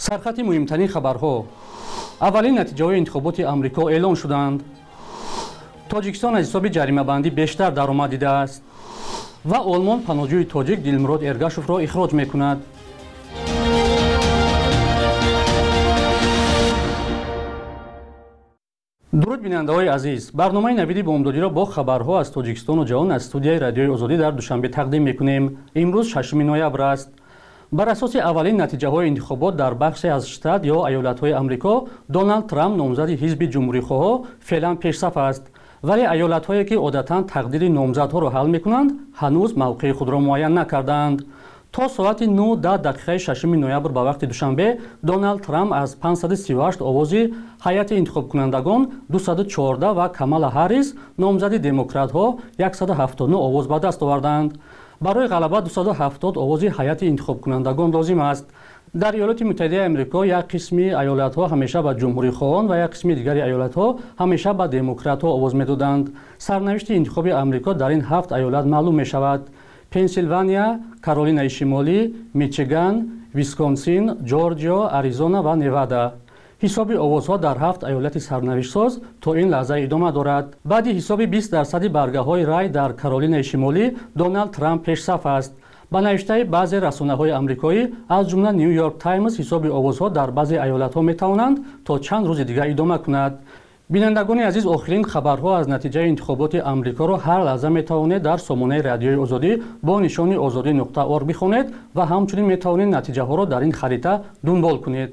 سرخط مهمترین خبرها. اولین نتیجه‌های انتخابات آمریکا اعلام شدند. تاجیکستان از حساب جریمه بندی بیشتر درآمد دیده است و آلمان پناهجوی تاجیک دلمراد ارگاشوف را اخراج می‌کند. درود بیننده‌های عزیز، برنامه نویدی بامدادی را با خبرها از تاجیکستان و جهان از استودیوی رادیوی آزادی در دوشنبه تقدیم می‌کنیم. امروز 6 نوامبر است. بر اساس اولین نتیجه‌های انتخابات در بخشی از شتات یا ایالت‌های آمریکا، دونالد ترامپ نامزد حزب جمهوری‌خواه فعلا پیش‌صف است. ولی ایالت‌هایی که عادتاً تقدیر نامزدها را حل می‌کنند، هنوز موقع خود را معین نکردند. تا ساعت 9:10 6 نوامبر به وقت دوشنبه، دونالد ترامپ از 538 آوازی هیئت انتخاب کنندگان 214 و کامالا هاریس نامزد دموکرات‌ها 179 آواز به دست آوردند. برای غلبه 270 آوازی هیئت انتخاب کنندگان لازم است. در ایالات متحده آمریکا یک قسمی ایالت‌ها همیشه به جمهوری‌خواهان و یک قسم دیگر ایالت‌ها همیشه به دموکرات‌ها آواز می‌دادند. سرنوشت انتخابی آمریکا در این 7 ایالت معلوم می‌شود: پنسیلوانیا، کارولینای شمالی، میچیگان، ویسکونسین، جورجیا، آریزونا و نوادا. حساب آوازها در 7 ایالت سرنوشت‌ساز تا این لحظه ادامه دارد. بعد حساب 20% برگه‌های رای در کارولینای شمالی، دونالد ترامپ پیش‌صف است. با نوشته بعضی رسانه‌های آمریکایی از جمله نیویورک تایمز، حساب آوازها در بعضی ایالت‌ها می‌توانند تا چند روز دیگر ادامه کند. بینندگان عزیز، آخرین خبرها از نتیجه انتخابات آمریکا را هر لحظه می‌توانید در سامانه رادیوی آزادی با نشانی azadi.org بخوانید و همچنین می‌توانید نتیجه‌ها را در این خریطه دنبال کنید.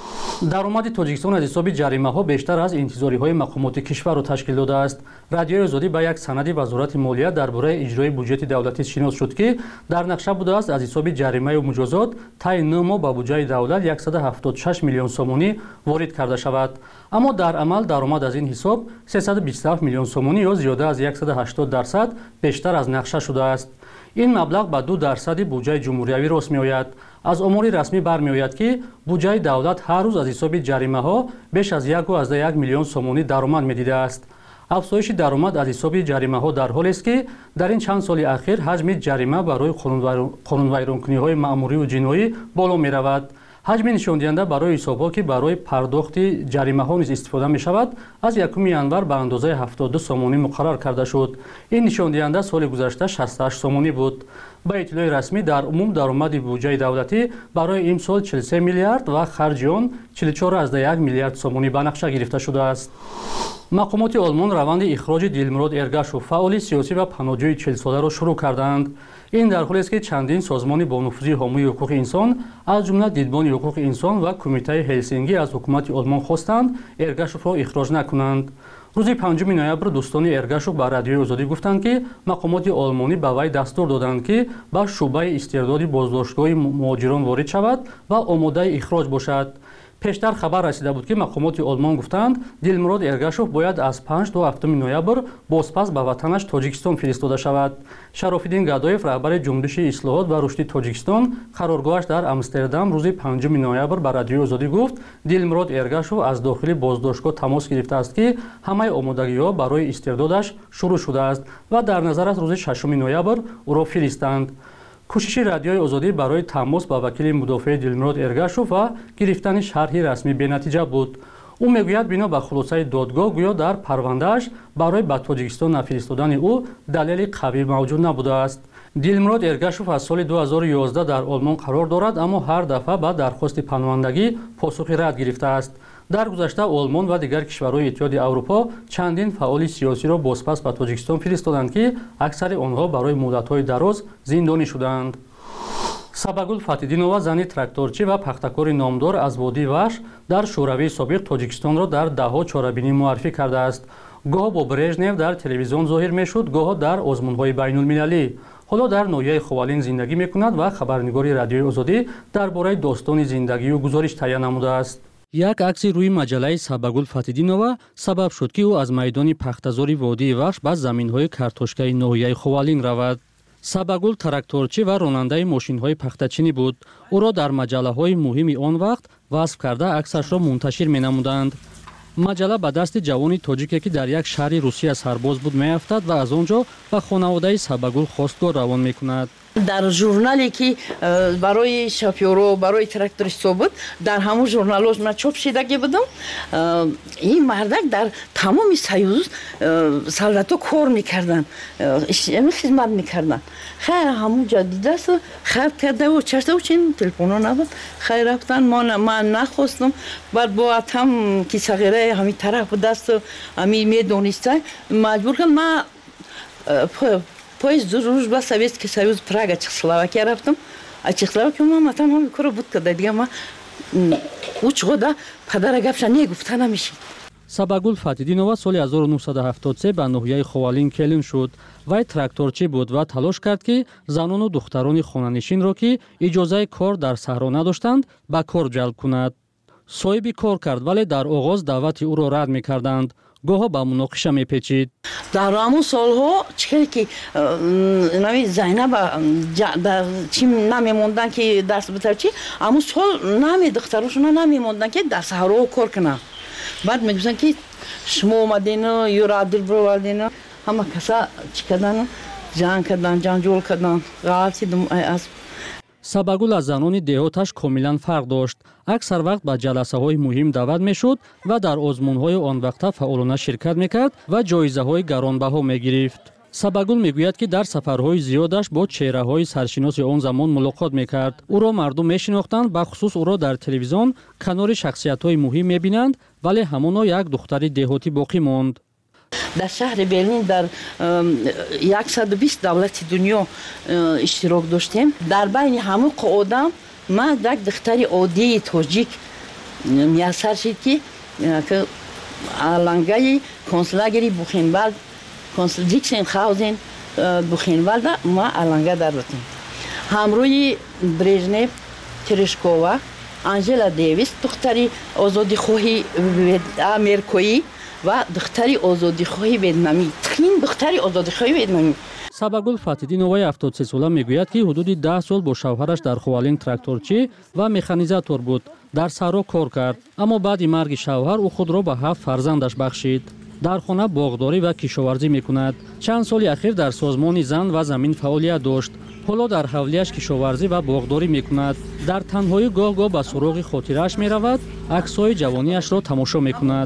درآمد تاجیکستان از حساب جریمه‌ها بیشتر از انتظاری‌های مقامات کشور را تشکیل داده است. رادیوی آزادی با یک سند وزارت مالیه درباره اجرای بودجه دولتی شناس شد که در نقشه بوده است از حساب جریمه و مجازات طی 9 ماه به بودجه دولت 176 میلیون سومانی وارد کرده شود. اما در عمل درآمد از این حساب 327 میلیون سومانی یا زیاده از 180% بیشتر از نقشه شده است. این مبلغ به 2% بودجه جمهوریوی راست می‌آید. از امور رسمی برمی‌آید که بودجه دولت هر روز از حساب جریمه‌ها بیش از 1.1 میلیون سومانی درآمد می‌دیده است. افزایش درآمد از حساب جریمه‌ها در حالی است که در این چند سال اخیر حجم جریمه برای قانون‌ویرانکنی‌های مأموری و جنایی بالا می‌رود. حجم نشاندهنده برای حساب‌ها که برای پرداخت جریمه‌ها نیز استفاده می‌شود از 1 ینور به اندازه 72 سومانی مقرر کرده شد. این نشاندهنده سال گذشته 68 سومانی بود. با اطلاع رسمی در عموم درآمد بودجه دولتی برای این سال 43 میلیارد و خرج آن 44.1 میلیارد سومانی به نقشه گرفته شده است. مقامات آلمان روند اخراج دلمراد ارگاشوف، فعال سیاسی و پناهجوی 40 ساله را شروع کردند. این در حالی است که چندین سازمان با نفوذ حامی حقوق انسان از جمله دیدبان حقوق انسان و کمیته هلسینکی از حکومت آلمان خواستند ارگاشوف را اخراج نکنند. روز 5 نوامبر دوستان ارگاشوف به رادیوی آزادی گفتند که مقامات آلمانی به وی دستور دادند که به شعبه استرداد بازداشتگاه مهاجران وارد شود و آماده اخراج باشد. پیشتر خبر رسیده بود که مقامات آلمان گفتند دلمراد ارگاشوف باید از 5 تا 7 نوامبر بازپس به وطنش تاجیکستان فرستاده شود. شرافالدین گادایف، رهبر جنبش اصلاحات و رشد تاجیکستان، قرارگاهش در آمستردام روز 5 نوامبر به رادیوی آزادی گفت دلمراد ارگاشوف از داخل بازداشتگاه تماس گرفته است که همه آمادگی‌ها برای استردادش شروع شده است و در نظر است روز 6 نوامبر او را فرستند. کوشش رادیوی آزادی برای تماس با وکیل مدافع دلمراد ارگاشوف و گرفتن شرح رسمی بی‌نتیجه بود. او میگوید بنا به خلاصه دادگاه گویا در پروندهش برای به تاجیکستان نفرستادن او دلیل قوی موجود نبوده است. دلمراد ارگاشوف از سال 2011 در آلمان قرار دارد، اما هر دفعه به درخواست پناهندگی پاسخی رد گرفته است. در گذشته آلمان و دیگر کشورهای اتحاد اروپا چندین فعال سیاسی را بازپس به تاجیکستان فرستادند که اکثر آنها برای مدت‌های دراز زندانی شدند. سباگул фатидинова، зани тракторчӣ ва пахтакори номдор аз водии ваҳш дар шӯравии собиқ тоҷикистонро дар даҳҳо чорабинӣ муаррифӣ кардааст. гоҳ бо брежнев дар телевизион зоҳир мешуд, гоҳ дар озмунҳои байнулмилалӣ. ҳоло дар ноҳияи ховалин зиндагӣ мекунад ва хабарнигори радиои озодӣ дар бораи достони зиндагию гузориш таҳия намудааст. як акси рӯи маҷаллаи Сабагул Фатидинова сабаб шуд ки ӯ аз майдони пахтазори водии вахш ба заминҳои картошкаи ноҳияи ховалин равад. Сабагул тракторчӣ ва ронандаи мошинҳои пахтачинӣ буд. ӯро дар маҷаллаҳои муҳими он вақт васф карда аксашро мунташир менамуданд. маҷалла ба дасти ҷавони тоҷике ки дар як шаҳри Русия сарбоз буд меафтад ва аз он ҷо ба хонаводаи Сабагул хостгор равон мекунад. در ژورنالی که برای شاپیورو برای تراکتوریست‌ها بود در همون ژورنال‌ها من چاپ شده بودم. این مردک در تمام سیوز سال‌ها کار می‌کردن، خدمت می‌کردن. خیر همون جدید است خرید کرده و چشته و چین تلفن نبود. خیر رفتن من نخواستم بعد با اتم که صغیره همین طرف دست همین میدونسته مجبور کردم من поезд روز با Советский Союз Прага Чехословакия رفتم. از چخسلواکیا ما там همین کارو بود که دیگه ما اوچ года پدر گپش نگفته نمیشه. Сабагул Фатидинова соли 1973 ба ноҳияи Ховалин келин шуд. Вай тракторчӣ буд ва талош кард ки занону духтарони хонанишинро ки иҷозаи кор дар саҳро надоштанд ба кор ҷалб кунад. Соҳиби кор кард вале дар оғоз даъвати ӯро рад мекарданд. гоҳо ба муноқиша мепечид. дар ҳамун солҳо чӣ ки нави Зайнаба чӣ намемондан ки дарс битар чӣ ҳамун сол нами духтарушона намемондан ки дар саҳро кор кунанд. баъд мегуфтанд ки шумо омадину юрадил бировардину ҳама каса чӣ кардану ҷанг кардан ҷанҷол кардан ғалтидум асп. Сабагул аз занони деҳоташ комилан фарқ дошт. Аксар вақт ба ҷаласаҳои муҳим даъват мешуд ва дар озмунҳои он вақта фаъолона ширкат мекард ва ҷоизаҳои гаронбаҳо мегирифт. Сабагул мегӯяд ки дар сафарҳои зиёдаш бо чеҳраҳои саршиноси он замон мулоқот мекард. Ӯро мардум мешинохтанд, бахусус ӯро дар телевизион канори шахсиятҳои муҳим мебинанд, вале ҳамоно як духтари деҳотӣ боқӣ монд. در شهر برلین در 120 دولت دنیا اشتراک داشتیم. در بین همه آدم من یک دختری عادی تاجیک میسر شد که علنگای کنسولگری بوخنوالد کنسول دیکسنخاوزن بوخنوالد ما علنگا در بودیم. همروی برژنف ترشکووا آنژلا دیویس دختری آزادی خواهی آمریکایی و دختری آزادیخواهی ویتنامی تخین دختری آزادیخواهی ویتنامی. Сабагул Фатидиноваи 73 сола мегӯяд ки ҳудуди 10 сол бо шавҳараш дар Ховалин тракторчӣ ва механизатор буд. Дар саҳро кор кард, аммо баъди марги шавҳар ӯ худро ба 7 фарзандаш бахшид. дар хона боғдорӣ ва кишоварзӣ мекунад. Чанд соли ахир дар созмони зан ва замин фаъолият дошт. ҳоло дар ҳавлияш кишоварзӣ ва боғдорӣ мекунад. дар танҳоӣ гоҳ-гоҳ ба суроғи хотирааш меравад, аксҳои ҷавониашро тамошо мекунад.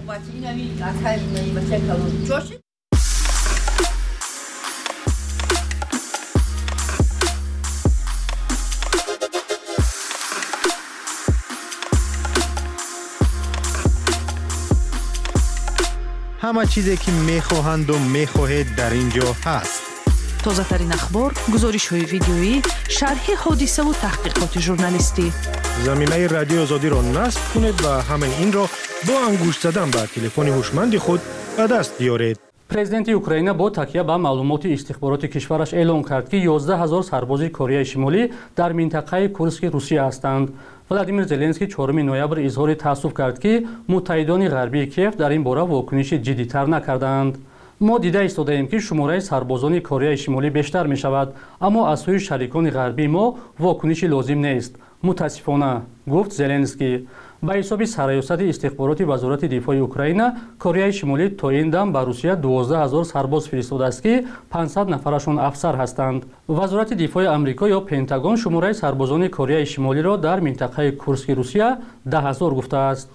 همه چیزی که میخواهند و میخواهید در اینجا هست. تازه‌ترین اخبار، گزارش‌های ویدیویی، شرح حادثه و تحقیقات ژورنالیستی. زمینه رادیو آزادی را نصب کنید و همین این را با انگشت زدن به تلفن هوشمند خود به دست بیارید. президенти Украина бо такя ба маълумоти истихбороти кишвараш эълон кард ки 11 000 сарбози Кореяи Шимолӣ дар минтақаи Курски Русия ҳастанд. Владимир Зеленский 4 ноябр изҳори таассуф кард ки муттаҳидони ғарбии Киев дар ин бора вокуниши ҷиддитар накарданд. мо дида истодаем ки шумораи сарбозони Кореяи Шимолӣ бештар мешавад, аммо аз сӯи шарикони ғарбии мо вокуниши лозим нест. мутаассифона, гуфт Зеленский. ба ҳисоби сарёсати истихбороти вазорати дифои Украина, Кореяи Шимолӣ то ин дам ба Русия 12 000 сарбоз фиристодааст ки 500 нафарашон афсар ҳастанд. вазорати дифои Амрико ё Пентагон шумораи сарбозони Кореяи Шимолиро дар минтақаи Курски Русия 10 000 гуфтааст.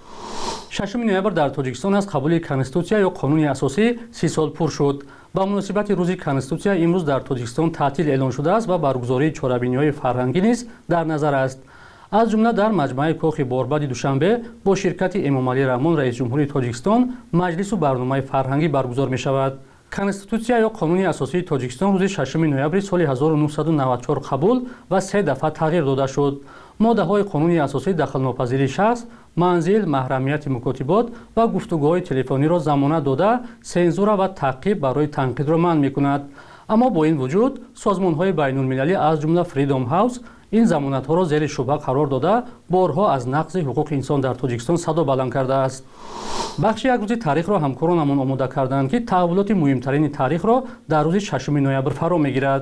6 ноябр дар Тоҷикистон аз қабули Конститутсия ё қонуни асосӣ 30 сол пур шуд. ба муносибати рӯзи Конститутсия имрӯз дар Тоҷикистон таътил эълон шудааст ва баргузории чорабиниҳои фарҳангӣ низ дар назар аст. аз ҷумла дар маҷмаи кохи Борбади Душанбе бо ширкати Эмомалӣ Раҳмон раисҷумҳури Тоҷикистон маҷлису барномаи фарҳангӣ баргузор мешавад. Конститутсия ё қонуни асосии Тоҷикистон рӯзи 6 ноябри соли 1994 қабул ва 3 дафъа тағйир дода шуд. моддаҳои қонуни асосӣ дахолнопазирии шахс, манзил, маҳрамияти мукотибот ва гуфтугӯҳои телефониро замонат дода, сензура ва таъқиб барои танқидро манъ мекунад. аммо бо ин вуҷуд созмонҳои байнулмилалӣ аз ҷумла Freedom House ин замонатҳоро зери шубҳа қарор дода, борҳо аз нақзи ҳуқуқи инсон дар Тоҷикистон садо баланд кардааст. бахши як рӯзи таърихро ҳамкоронамон омода карданд ки таҳввулоти муҳимтарини таърихро дар рӯзи 6 ноябр фаро мегирад.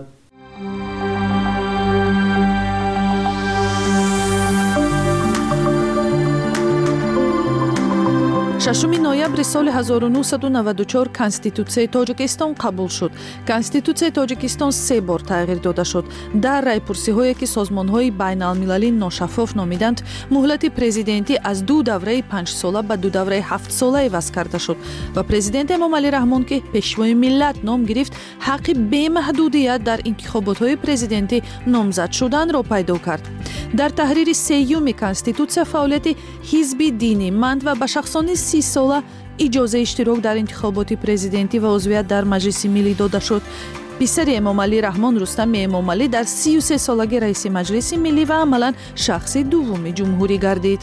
6 نوامبر سال 1994 کنستیتوسیای تاجیکستان قبول شد. کنستیتوسیای تاجیکستان 3 بار تغییر داده شد. در رایپرسی‌هایی که سازمان‌های بین‌المللی ناشفاف نامیدند، مهلت پرزیدنتی از 2 دوره 5 ساله به 2 دوره 7 ساله عوض کرده شد و پرزیدنت امامعلی رحمان که پیشوای ملت نام گرفت، حق بی‌محدودیت در انتخابات‌های پرزیدنتی نامزد شدن را پیدا کرد. در تحریر سیوم کنستیتوسیا فعالیت حزب دینی مند و به شخصان 30 ساله اجازه اشتراک در انتخابات پرزیدنتی و عضویت در مجلس ملی داده شد. پسر امامعلی رحمان رستم امامعلی در 33 سالگی رئیس مجلس ملی و عملاً شخص دوم جمهوری گردید.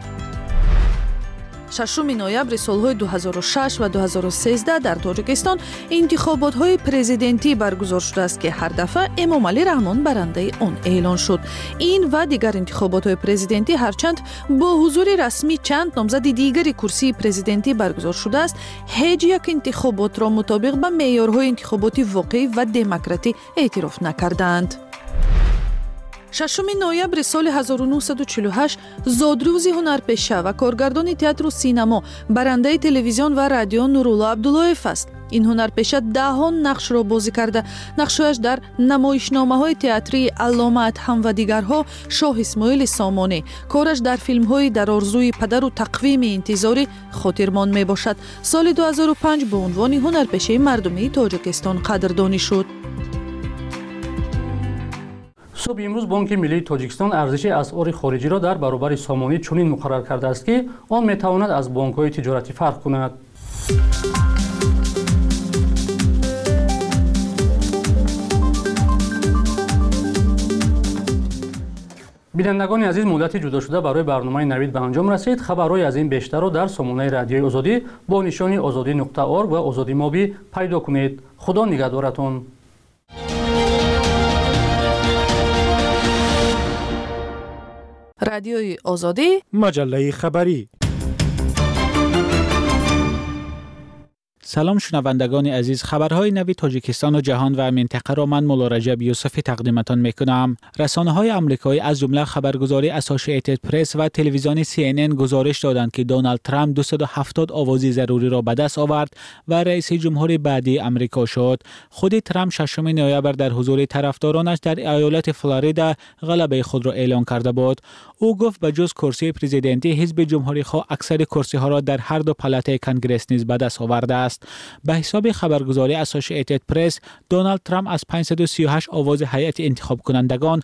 6 نوامبر سالهای 2006 و 2013 در تاجیکستان انتخابات‌های پرزیدنتی برگزار شده است که هر دفعه امامعلی رحمان برنده آن اعلان شد. این و دیگر انتخابات‌های پرزیدنتی هرچند با حضور رسمی چند نامزد دیگر کرسی پرزیدنتی برگزار شده است، هیچ یک انتخابات را مطابق با معیارهای انتخاباتی واقعی و دموکراتی اعتراف نکردند. 6 نوامبر سال 1948 زادروز هنرپیشه و کارگردان تئاتر و سینما، برنده تلویزیون و رادیو نورالله عبداللهیف است. این هنرپیشه دهان نقش را بازی کرده. نقشش در نمایشنامه‌های تئاتری علامه ادهم و دیگرها، شاه اسماعیل سامانی. کارش در فیلم‌های در آرزوی پدر و تقویم انتظاری خاطرمان میباشد. سال 2005 به عنوان هنرپیشه مردمی تاجیکستان قدردانی شد. صبح امروز بانک ملی تاجیکستان ارزش اسعار خارجی را در برابر سامانی چنین مقرر کرده است که آن میتواند از بانک‌های تجارتی فرق کند. بینندگان عزیز، مدت جدا شده برای برنامه نوید به انجام رسید. خبرهای از این بیشتر را در سامانه رادیوی آزادی با نشانی azadi.org و آزادی مابی پیدا کنید. خدا نگهدارتان. رادیوی آزادی، مجله خبری. سلام شنوندگان عزیز، خبرهای نوی تاجیکستان و جهان و منطقه را من مولا رجب یوسفی تقدیمتان میکنم. رسانه‌های آمریکایی از جمله خبرگزاری اسوسییتد پرس و تلویزیون CNN گزارش دادند که دونالد ترامپ 270 آوازی ضروری را به دست آورد و رئیس جمهور بعدی آمریکا شد. خود ترامپ 6 نوامبر در حضور طرفدارانش در ایالت فلوریدا غلبه خود را اعلام کرده بود. او گفت به جز کرسی پرزیدنتی، حزب جمهوری‌خواه اکثر کرسی‌ها را در هر دو پالات کنگرس نیز به دست آورده است. به حساب خبرگزاری اسوسییتد پرس، دونالد ترامپ از 538 آواز هیئت انتخاب کنندگان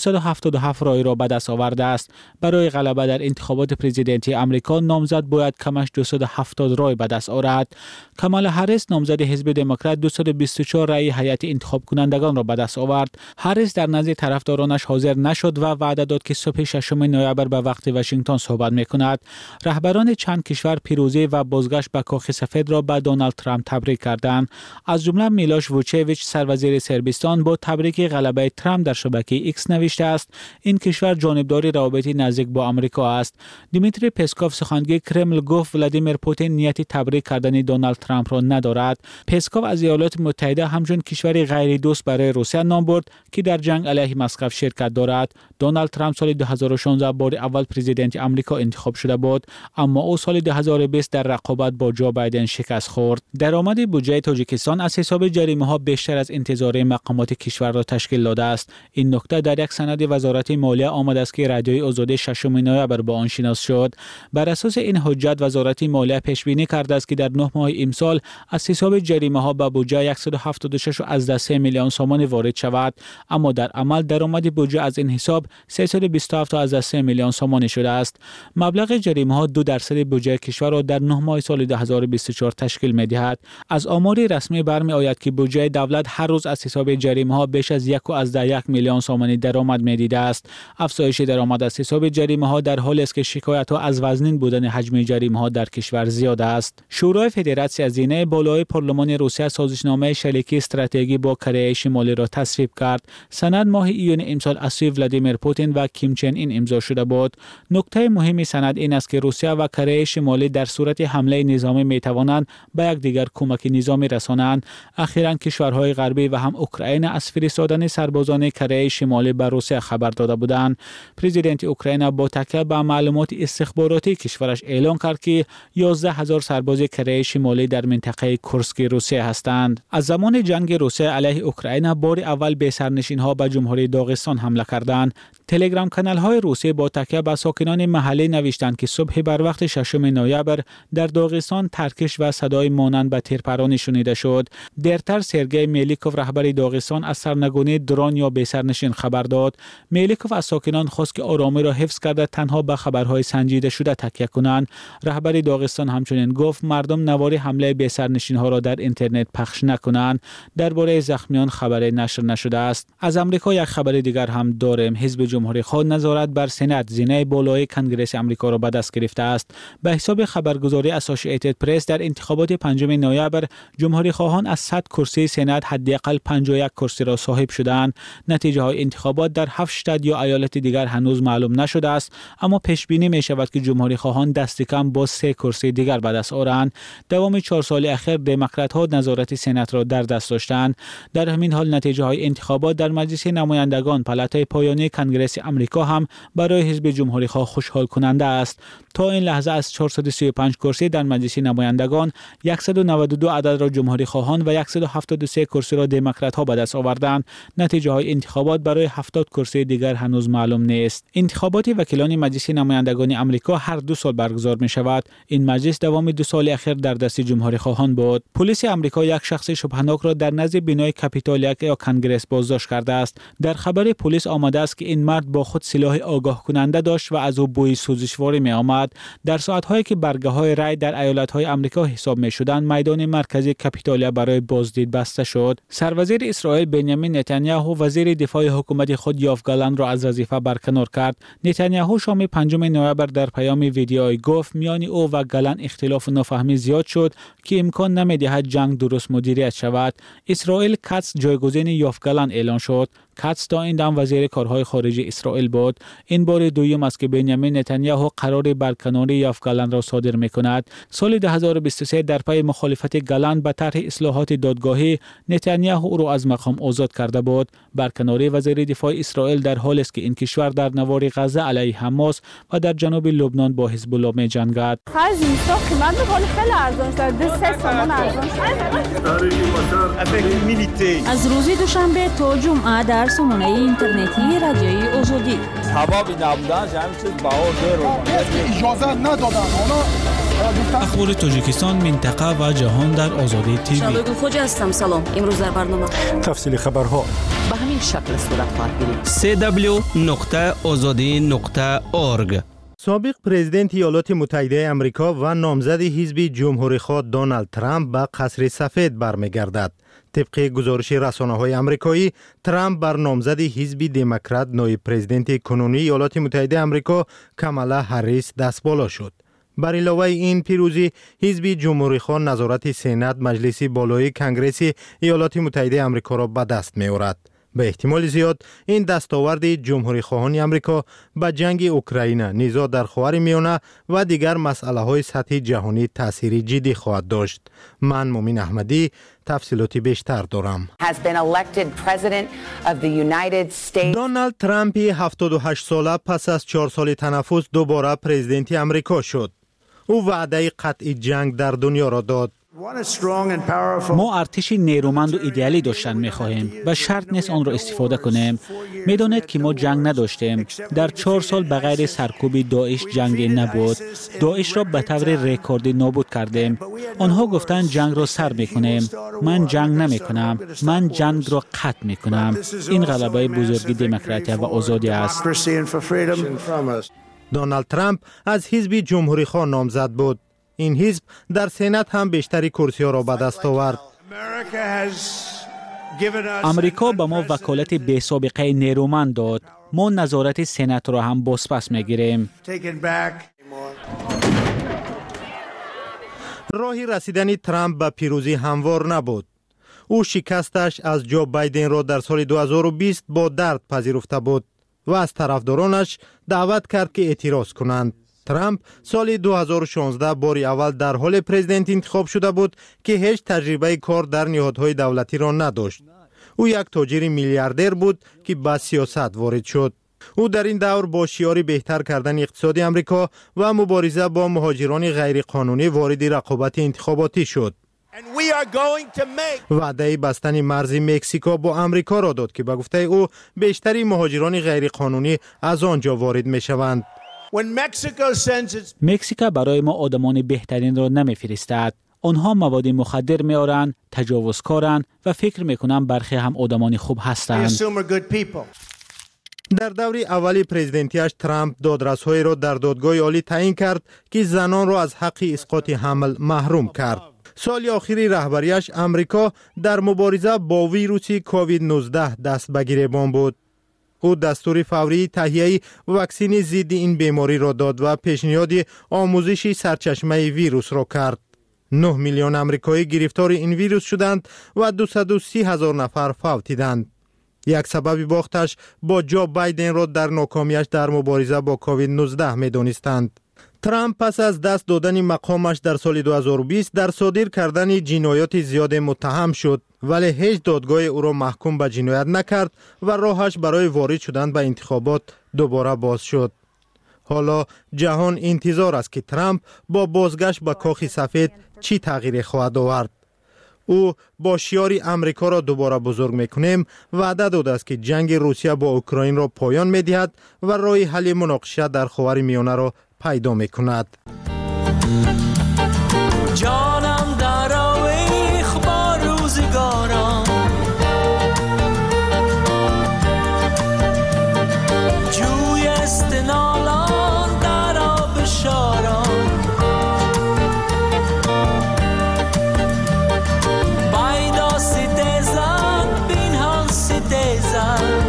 277 رای را به دست آورده است. برای غلبه در انتخابات پرزیدنتی آمریکا، نامزد باید کمش 270 رای به دست آورد. کامالا هریس، نامزد حزب دموکرات، 224 رای هیئت انتخاب کنندگان را به دست آورد. هریس در نزد طرفدارانش حاضر نشد و وعده داد که صبح 6 نوامبر به وقت واشنگتن صحبت می‌کند. رهبران چند کشور پیروزی و بازگشت به کاخ سفید را به دونالد ترامپ تبریک کردند. از جمله میلوش ووچیویچ، سروزیر صربستان، با تبریک غلبه ترامپ در شبکه ایکس نوشته است این کشور جانبدار روابط نزدیک با آمریکا است. دیمیتری پسکوف، سخنگوی کرمل، گفت ولادیمیر پوتین نیت تبریک کردن دونالد ترامپ را ندارد. پسکوف از ایالات متحده همچون کشوری غیر دوست برای روسیه نام برد که در جنگ علیه مسکو شرکت دارد. دونالد ترامپ سال 2016 بار اول پرزیدنت آمریکا انتخاب شده بود، اما او سال 2020 در رقابت با جو بایدن شکست خورد. درآمد بودجه تاجیکستان از حساب جریمه‌ها بیشتر از انتظار مقامات کشور را تشکیل داده است. این نکته در یک سند وزارت مالیه آمده است که رادیوی آزادی 6 نوامبر با آن شناس شد. بر اساس این حجت وزارت مالیه پیش بینی کرده است که در 9 ماه امسال از حساب جریمه‌ها به بودجه 176.3 میلیون سوم وارد شود، اما در عمل درآمد بودجه از این حساب 327.3 میلیون سوم شده است. مبلغ جریمه‌ها 2% بودجه کشور را در 9 ماه سال 2024 تشکیل می‌دهد. از آمار رسمی برمی‌آید که بودجه دولت هر روز از حساب جریمه‌ها بیش از 1.1 میلیون سوم درآمد می‌دیده است. افزایش درآمد از حساب جریمه‌ها در حالی است که شکایت‌ها از وزنین بودن حجم جریمه‌ها در کشور زیاد است. شورای فدراسیون هزینه بالای پارلمان روسیه سازشنامه شریکی استراتژی با کره شمالی را تصویب کرد. سند ماه ایون امسال از سوی ولادیمیر پوتین و کیم چن این امضا شده بود. نکته مهم سند این است که روسیه و کره شمالی در صورت حمله نظامی می‌توانند به یک دیگر کمک نظامی رسانند. اخیراً کشورهای غربی و هم اوکراین از فرستادن سربازان کره شمالی به روسیه خبر داده بودند. پرزیدنت اوکراین با تکیه به معلومات استخباراتی کشورش اعلام کرد که 11,000 سرباز کره شمالی در منطقه کورسک روسیه هستند. از زمان جنگ روسیه علیه اوکراین بار اول به سرنشین‌ها به جمهوری داغستان حمله کردند. تلگرام کانال‌های روسیه با تکیه به ساکنان محلی نوشتند که صبح بر وقت 6 نوامبر در داغستان ترکش و صدای مانند به تیرپرانی شنیده شد. دیرتر سرگئی میلیکوف رهبر داغستان از سرنگونی درون یا به سرنشین خبر داد. میلیکوف از ساکنان خواست که آرامی را حفظ کرده تنها به خبرهای سنجیده شده تکیه کنند. رهبر داغستان همچنین گفت مردم نواری حمله به سرنشین‌ها را در اینترنت پخش نکنند. درباره زخمیان خبری نشر نشده است. از آمریکا یک خبر دیگر هم داریم. حزب جمهوری خواه نظارت بر سنات زینه بالای کنگره آمریکا را به دست گرفته است. به حساب خبرگزاری اسوسییتد پرس در انتخابات 5 نوامبر جمهوری خواهان از 100 کرسی سنات حداقل 51 کرسی را صاحب شدند. نتیجه های انتخابات در 7 شتات یا ایالت دیگر هنوز معلوم نشده است، اما پیش بینی می شود که جمهوری خواهان دست کم با 3 کرسی دیگر به دست آورند. دوام 4 سال اخیر دموکرات ها نظارت سنات را در دست داشتند. در همین حال نتیجه های انتخابات در مجلس نمایندگان پالاتای پایانی کنگره آمریکا هم برای حزب جمهوری خواه خوشحال کننده است. تا این لحظه از 435 کرسی در مجلس نمایندگان 192 عدد را جمهوری خواهان و 173 کرسی را دموکرات ها به دست آوردند. نتیجه های انتخابات برای 70 کرسی دیگر هنوز معلوم نیست. انتخابات وکیلان مجلس نمایندگان آمریکا هر 2 سال برگزار می شود. این مجلس دوام 2 سال اخیر در دست جمهوری خواهان بود. پلیس آمریکا یک شخص شبهه‌ناک را در نزد بینای کاپیتول یا کنگره بازداشت کرده است. در خبر پلیس آمده است که این مرد با خود سلاح آگاه کننده داشت و از او بوی سوزشواری می آمد. در ساعت‌هایی که برگه‌های رای در ایالت‌های آمریکا حساب می‌شدند، میدان مرکزی کاپیتولیا برای بازدید بسته شد. سروزیر اسرائیل بنیامین نتانیاهو وزیر دفاع حکومت خود یوآف گالانت را از وظیفه برکنار کرد. نتانیاهو شام 5 نوامبر در پیام ویدیویی گفت میان او و گالانت اختلاف و نفهمی زیاد شد که امکان نمی‌دهد جنگ درست مدیریت شود. اسرائیل کاتس جایگزین یوآف گالانت اعلان شد. کاتس تا این دم وزیر کارهای خارجی اسرائیل بود. این بار دوم است که بنیامین نتانیاهو قرار برکناری یوآف گالانت را صادر می‌کند. سال 2023 در پی مخالفت گالانت به طرح اصلاحات دادگاهی نتانیاهو او را از مقام آزاد کرده بود. برکناری وزیر دفاع اسرائیل در حالی است که این کشور در نوار غزه علیه حماس و در جنوب لبنان با حزب الله می‌جنگد. از روز دوشنبه تا جمعه در سامانه اینترنتی رادیوی آزادی. اجازه ندادن. اخبار تاجیکستان، منطقه و جهان در آزادی تیوی. شادو خوجا هستم. سلام. امروز در برنامه تفصیل خبرها به همین شکل صورت خواهد گرفت. www.azadi.org. سابق پرزیدنت ایالات متحده آمریکا و نامزد حزب جمهوری خواه دونالد ترامپ به قصر سفید برمیگردد. طبق گزارش رسانه‌های آمریکایی، ترامپ بر نامزد حزب دموکرات نایب پرزیدنت کنونی ایالات متحده آمریکا کامالا هریس دستبالا شد. بر علاوه این پیروزی، حزب جمهوری خواه نظارت سنا مجلس بالای کنگره ایالات متحده آمریکا را به دست می‌آورد. به احتمال زیاد این دستاورد جمهوری خواهان آمریکا به جنگ اوکراین، نزاع در خاورمیانه و دیگر مسائل سطحی جهانی تأثیر جدی خواهد داشت. من مومین احمدی تفصیلات بیشتر دارم. دونالد ترامپ 78 ساله پس از 4 سال تنفس دوباره پرزیدنت آمریکا شد. او وعده قطع جنگ در دنیا را داد. ما ارتشی نیرومند و ایدئالی داشتن می‌خواهیم و شرط نیست آن را استفاده کنیم. می‌دانید که ما جنگ نداشتیم. در 4 سال بغیر سرکوب داعش جنگی نبود. داعش را به طور رکوردی نابود کردیم. آنها گفتند جنگ را سر می‌کنیم. من جنگ نمی‌کنم. من جنگ را قطع می‌کنم. این غلبه بزرگ دموکراسی و آزادی است. دونالد ترامپ از حزب جمهوری خواه نامزد بود. این حزب در سنات هم بیشتری کرسی‌ها را به دست آورد. امریکا به ما وکالت بی سابقه نیرومند داد. ما نظارت سنات را هم بازپس می‌گیریم. راهی رسیدن ترامپ به پیروزی هموار نبود. او شکستش از جو بایدن را در سال 2020 با درد پذیرفته بود و از طرفدارانش دعوت کرد که اعتراض کنند. ترامپ سال 2016 باری اول در حال پرزیدنت انتخاب شده بود که هیچ تجربه کار در نهادهای دولتی را نداشت. او یک تاجر میلیاردر بود که به سیاست وارد شد. او در این دور با شعار بهتر کردن اقتصاد امریکا و مبارزه با مهاجران غیرقانونی وارد رقابت انتخاباتی شد. وعده بستن مرز مکزیکو با امریکا را داد که به گفته او بیشتری مهاجران غیرقانونی از آنجا وارد می شوند. مکزیک برای ما آدمان بهترین را نمیفرستد. آنها مواد مخدر میارند، تجاوزکارند و فکر میکنم برخی هم آدمان خوب هستند. در دور اولی پرزیدنتیش ترامپ دادرس‌هایی را در دادگاه عالی تعیین کرد که زنان را از حق اسقاط حمل محروم کرد. سال آخری رهبریش امریکا در مبارزه با ویروس کووید 19 دست به گریبان بود. او دستور فوری تهیه واکسن ضد این بیماری را داد و پیشنهاد آموزش سرچشمه ویروس را کرد. 9 میلیون آمریکایی گرفتار این ویروس شدند و 230,000 نفر فوتیدند. یک سبب باختش با جو بایدن را در ناکامیش در مبارزه با کووید 19 می‌دانستند. ترامپ پس از دست دادن مقامش در سال 2020 در صادر کردن جنایات زیاد متهم شد، ولی هیچ دادگاه او را محکوم به جنایت نکرد و راهش برای وارد شدن به انتخابات دوباره باز شد. حالا جهان انتظار است که ترامپ با بازگشت به کاخ سفید چی تغییر خواهد آورد. او با شعار امریکا را دوباره بزرگ میکنیم وعده داده است که جنگ روسیه با اوکراین را پایان میدهد و راه حل مناقشه در خاورمیانه را پیدا میکند. جانم در آویخ با روزگاران، جوی استنالان در آب شاران، بایدا سیدزن بینهان سیدزن،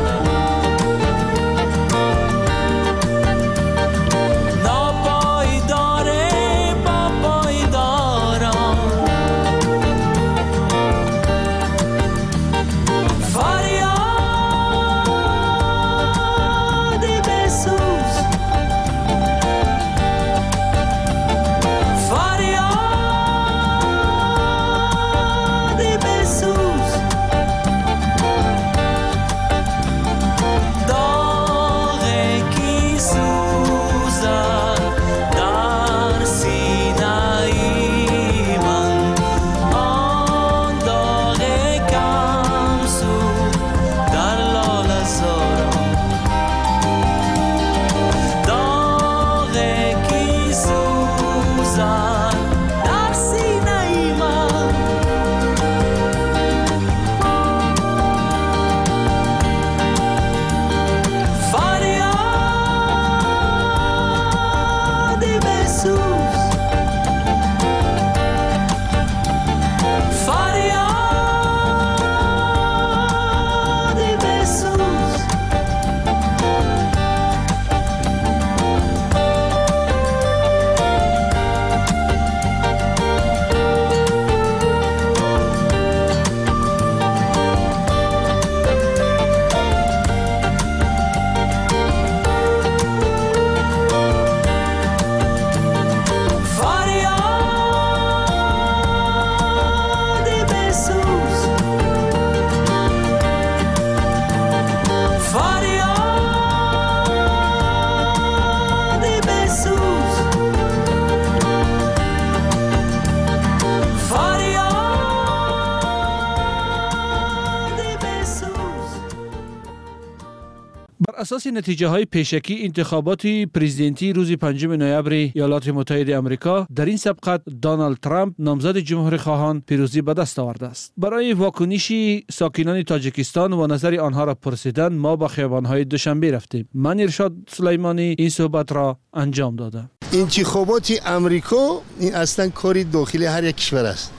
اساس نتیجه های پیشکی انتخابات پرزیدنتی روز 5 نوامبر ایالات متحده آمریکا در این سبقت دونالد ترامپ نامزد جمهوری خواهان پیروزی به دست آورده است. برای واکنش ساکنان تاجیکستان و نظر آنها را پرسیدن ما به خیابان‌های دوشنبه رفتیم. من ارشاد سلیمانی این صحبت را انجام دادم. انتخابات آمریکا این اصلا کاری داخلی هر یک کشور است.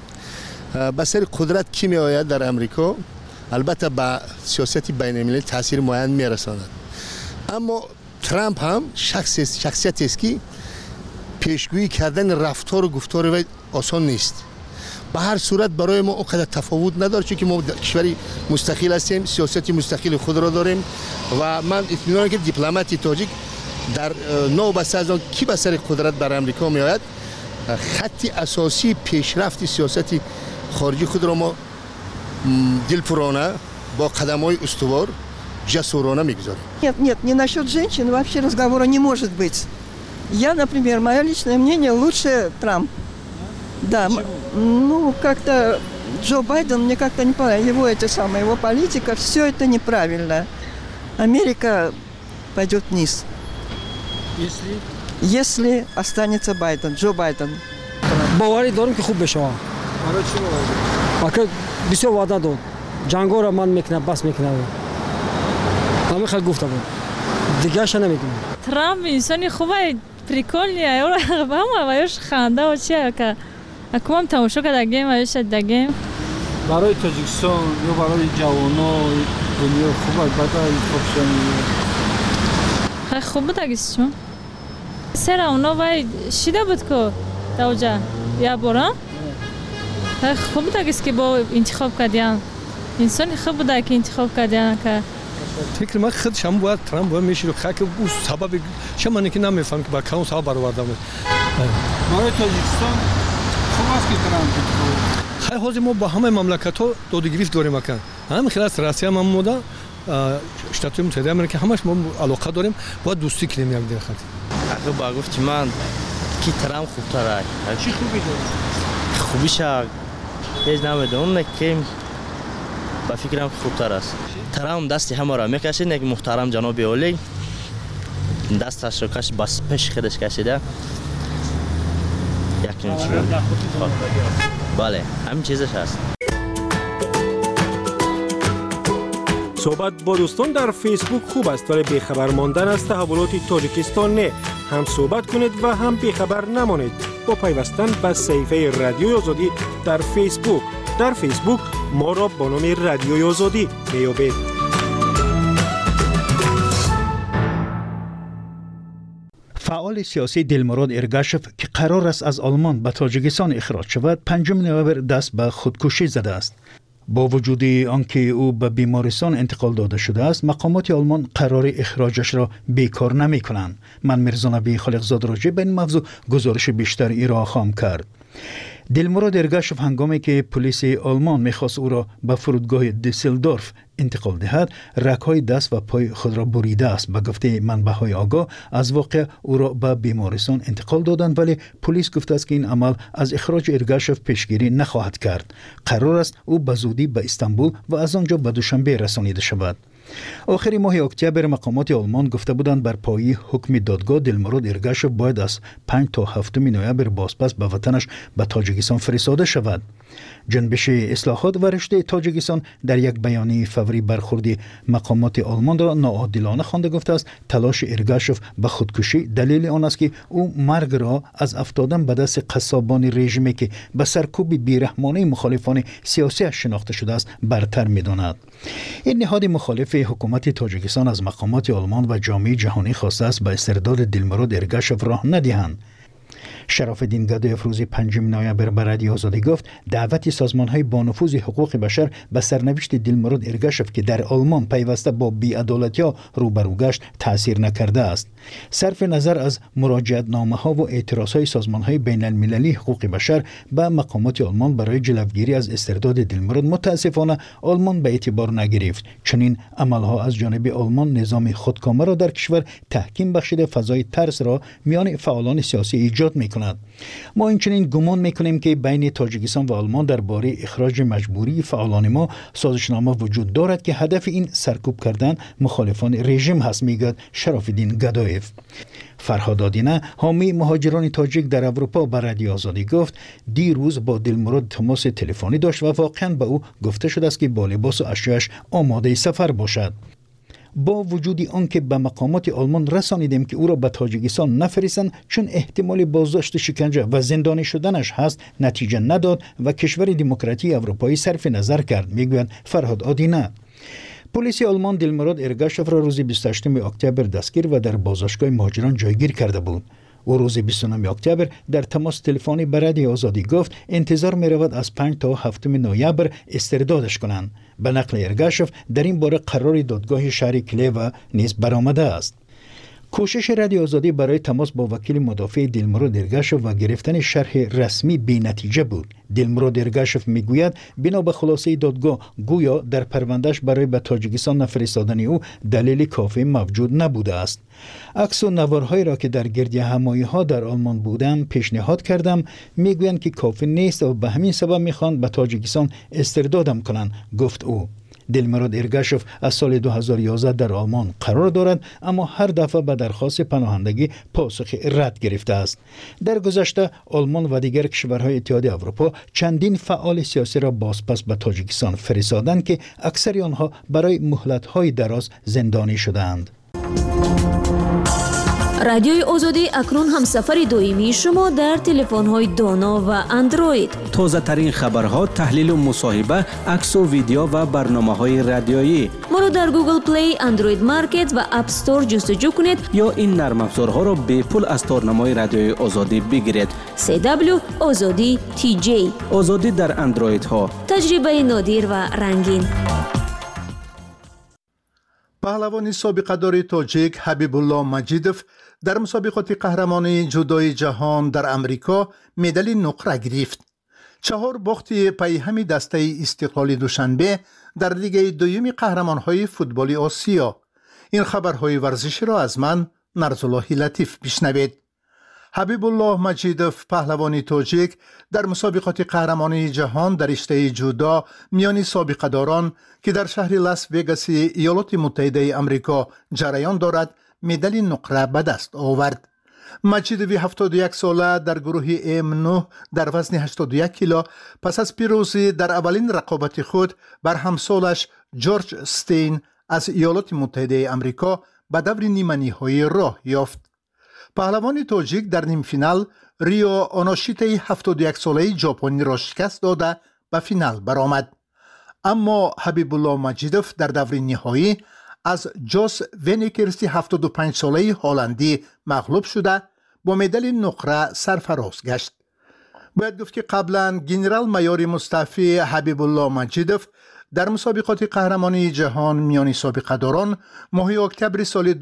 به سر قدرت کی می آید در آمریکا البته با سیاست بین المللی تاثیر معین می رساند. اما ترامپ هم شخصیتی است که پیشگویی کردن رفتار و گفتار وی آسان نیست. به هر صورت برای ما اونقدر تفاوت نداره چون که ما کشوری مستقل هستیم، سیاست مستقل خود را داریم و من اطمینان که دیپلماتی تاجیک در نو بسته از آن کی به سر قدرت بر امریکا می آید، خط اساسی پیشرفت سیاست خارجی خود را ما دلپرانه با قدم‌های استوار جسورانه می‌گذاریم. Нет, не насчет женщин вообще разговора не может быть. Я, например, мое личное мнение, лучше Трамп. Да, ну как-то Джо Байден, мне как-то не понравилось, его политика, все это неправильно. Америка пойдет вниз. Если останется Байден, Джо Байден. باوری دارم که خوب بشه. برای چی باوری؟ بسیار وعده داد. جنگا را من میکنم، بس میکنم. همه خیلی گفته بود. دیگه اش نمیگم. ترامپ انسانی خوبه، پریکولیه. اون هم وایش خنده و چیه که اکنون تماشا کردیم وایش دگیم. برای تاجیکستان یا برای جوانان دنیا خوبه، بعد خیلی خوبه تاجیکستان. سر اونا وای شیده بود که دوجا یا برام. خیلی خوبه تاجیکست که با انتخاب کردیم. انسانی خوب بوده که انتخاب کردیم که فکر من خود شما باید ترامپ باید میشه خاک او سبب شما نکی نمیفهم که با کدوم سبب برآورده بود. برای تاجیکستان خوب است که ترامپ خیلی حاضر ما با همه مملکت‌ها دودگریفت داریم اکن. همین خیلی از روسیه هم مودا شتات متحده آمریکا همش ما علاقه داریم با دوستی کنیم یک دیگه. آخه با گفت من کی ترامپ خوب‌تره. چی خوبی داره؟ خوبیش هیچ نمیدونم که با فکرم خوبتر است. ترامپ دستی همه را میکشید، یک محترم جناب اولی دستش رو کش بس پیش خودش کشیده. یک نوچی بله همین چیزش هست. صحبت با دوستان در فیسبوک خوب است ولی بیخبر ماندن از تحولات تاجیکستان نه. هم صحبت کنید و هم بیخبر نمانید با پیوستن به صفحه رادیوی آزادی در فیسبوک. در فیسبوک ما را با نام رادیوی آزادی میابید. فعال سیاسی دلمراد ارگاشف که قرار است از آلمان به تاجیکستان اخراج شود 5 نوامبر دست به خودکشی زده است. با وجود آنکه او به بیمارستان انتقال داده شده است، مقامات آلمان قرار اخراجش را بیکار نمی کنند. من میرزا نبی خالقزاد راجع به این موضوع گزارش بیشتر ارائه خواهم کرد. دلمراد ارگاشف هنگامی که پلیس آلمان میخواست او را به فرودگاه دیسلدورف انتقال دهد، رگ‌های دست و پای خود را بریده است. به گفته منبع‌های آگاه از واقع او را به بیمارستان انتقال دادند، ولی پلیس گفته است که این عمل از اخراج ارگاشف پیشگیری نخواهد کرد. قرار است او به زودی به استانبول و از آنجا به دوشنبه رسانیده شود. آخر ماه اکتبر مقامات آلمان گفته بودند بر پایه حکم دادگاه دلمراد ارگاشف باید از 5 تا 7 نوامبر بازپس به وطنش به تاجیکستان فرستاده شود. جنبش اصلاحات و رشد تاجیکستان در یک بیانیه فوری برخورد مقامات آلمان را ناعادلانه خوانده گفته است تلاش ارگاشف به خودکشی دلیل آن است که او مرگ را از افتادن به دست قصابان رژیمی که به سرکوب بیرحمانه مخالفان سیاسی شناخته شده است برتر می‌داند. این نهاد مخالف حکومت تاجیکستان از مقامات آلمان و جامعه جهانی خواسته است به استرداد دلمراد ارگاشف راه ندهند. شراف‌الدین گدایف روز 5 نوامبر به رادیو آزادی گفت دعوت سازمان‌های با نفوذ حقوق بشر به سرنوشت دلمراد ارگاشف که در آلمان پیوسته با بی‌عدالتی‌ها روبرو گشت تأثیر نکرده است. صرف نظر از مراجعتنامه‌ها و اعتراض‌های سازمان‌های بین‌المللی حقوق بشر به مقامات آلمان برای جلوگیری از استرداد دلمراد متأسفانه آلمان به اعتبار نگرفت. چنین عمل‌ها از جانب آلمان نظام خودکامه را در کشور تحکیم بخشیده فضای ترس را میان فعالان سیاسی ایجاد می‌کند. ما اینچنین گمان میکنیم که بین تاجیکستان و آلمان درباره اخراج مجبوری فعالان ما سازشنامه وجود دارد که هدف این سرکوب کردن مخالفان رژیم هست، میگوید شراف‌الدین گدایف. فرهاد آدینه حامی مهاجران تاجیک در اروپا به رادیو آزادی گفت دیروز با دلمراد تماس تلفنی داشت و واقعا به او گفته شده است که با لباس و اشیاءش آماده سفر باشد. با وجود آنکه به مقامات آلمان رسانیدیم که او را به تاجیکستان نفرستند چون احتمال بازداشت، شکنجه و زندانی شدنش هست، نتیجه نداد و کشور دموکراتی اروپایی صرف نظر کرد، میگوید فرهاد آدینه. پلیس آلمان دلمراد ارگاشف را روز 28 اکتبر دستگیر و در بازداشتگاه مهاجران جایگیر کرده بود. او روز 29 اکتبر در تماس تلفنی به رادیو آزادی گفت انتظار می رود از 5 تا 7 نوامبر استردادش کنند. به نقل ارگاشف در این باره قرار دادگاه شهر کلیو نیز برآمده است. کوشش رادیو آزادی برای تماس با وکیل مدافع دلمراد ارگاشف و گرفتن شرح رسمی بی‌نتیجه بود. دلمراد ارگاشف میگوید بنا به خلاصه دادگاه گویا در پروندهش برای به تاجیکستان نفرستادن او دلیل کافی موجود نبوده است. عکس و نوارهایی را که در گردی همایی‌ها در آلمان بودم پیشنهاد کردم، میگویند که کافی نیست و به همین سبب میخوان به تاجیکستان استردادم کنند، گفت او. دلمراد ارگاشف از سال 2011 در آلمان قرار دارد، اما هر دفعه به درخواست پناهندگی پاسخ رد گرفته است. در گذشته آلمان و دیگر کشورهای اتحادیه اروپا چندین فعال سیاسی را بازپس به تاجیکستان فرستادند که اکثر آنها برای مهلت‌های دراز زندانی شدند. رادیوی آزادی اکنون هم سفر دائمی شما در تلفن‌های دانا و اندروید. تازه ترین خبرها، تحلیل و مصاحبه، عکس و ویدیو و برنامه‌های رادیویی. ما را در گوگل پلی، اندروید مارکت و اپ استور جستجو کنید یا این نرم افزارها را به پول از تارنمای رادیوی آزادی بگیرید. CW آزادی TJ. آزادی در اندروید ها. تجربه نادر و رنگین. پهلوان سابقه‌دار تاجیک حبیب الله مجیدوف در مسابقات قهرمانی جودوی جهان در امریکا مدال نقره گرفت. 4 باخت پی همی دسته استقلال دوشنبه در لیگ دوم قهرمان‌های فوتبال آسیا. این خبرهای ورزشی را از من نرزالله لطیف بشنوید. حبیب الله مجیدوف پهلوان تاجیک در مسابقات قهرمانی جهان در رشته جودو میان سابقه‌داران که در شهر لاس وگاس ایالات متحده آمریکا جریان دارد مدال نقره به دست آورد. مجیدوف 71 ساله در گروه M9 در وزن 81 کیلو پس از پیروزی در اولین رقابت خود بر همسالش جورج استین از ایالات متحده آمریکا به دور نیمه نهایی راه یافت. پهلوان تاجیک در نیم فینال ریو آناشیته 71 ساله ژاپنی را شکست داده به فینال برآمد. اما حبیب الله مجیدوف در دور نهایی از جوس ونیکرسی 75 ساله هلندی مغلوب شده با مدال نقره سرفراز گشت. باید گفت که قبلا گنرال مایور مصطفی حبیب الله مجیدوف در مسابقات قهرمانی جهان میان سابقه‌داران ماه اکتبر سال